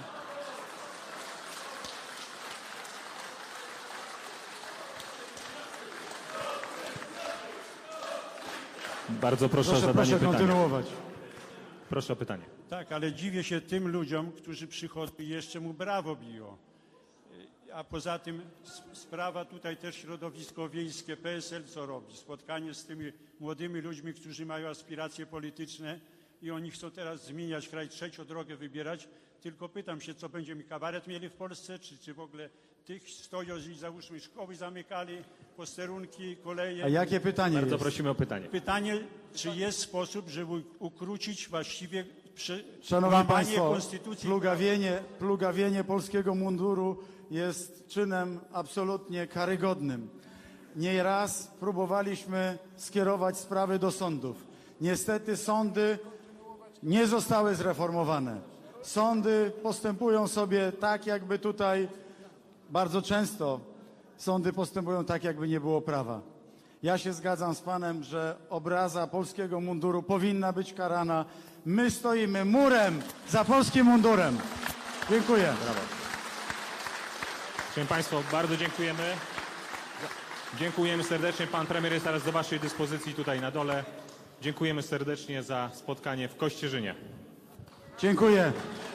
Bardzo proszę, Proszę, o zadanie proszę pytania. kontynuować. Proszę o pytanie. Tak, ale dziwię się tym ludziom, którzy przychodzą i jeszcze mu brawo biją. A poza tym s- sprawa tutaj też środowisko wiejskie, P S L co robi? Spotkanie z tymi młodymi ludźmi, którzy mają aspiracje polityczne i oni chcą teraz zmieniać kraj, trzecią drogę wybierać. Tylko pytam się, co będziemy kabaret mieli w Polsce, czy, czy w ogóle tych stoją i załóżmy szkoły zamykali, posterunki, koleje. A jakie pytanie Bardzo jest? prosimy o pytanie. Pytanie, czy jest sposób, żeby ukrócić właściwie prze, Szanowni łamanie Państwo, konstytucji? plugawienie, plugawienie polskiego munduru jest czynem absolutnie karygodnym. Nieraz próbowaliśmy skierować sprawy do sądów. Niestety sądy nie zostały zreformowane. Sądy postępują sobie tak, jakby tutaj bardzo często sądy postępują tak, jakby nie było prawa. Ja się zgadzam z panem, że obraza polskiego munduru powinna być karana. My stoimy murem za polskim mundurem. Dziękuję. Brawo. Szanowni Państwo, bardzo dziękujemy. Dziękujemy serdecznie. Pan premier jest teraz do Waszej dyspozycji tutaj na dole. Dziękujemy serdecznie za spotkanie w Kościerzynie. Dziękuję.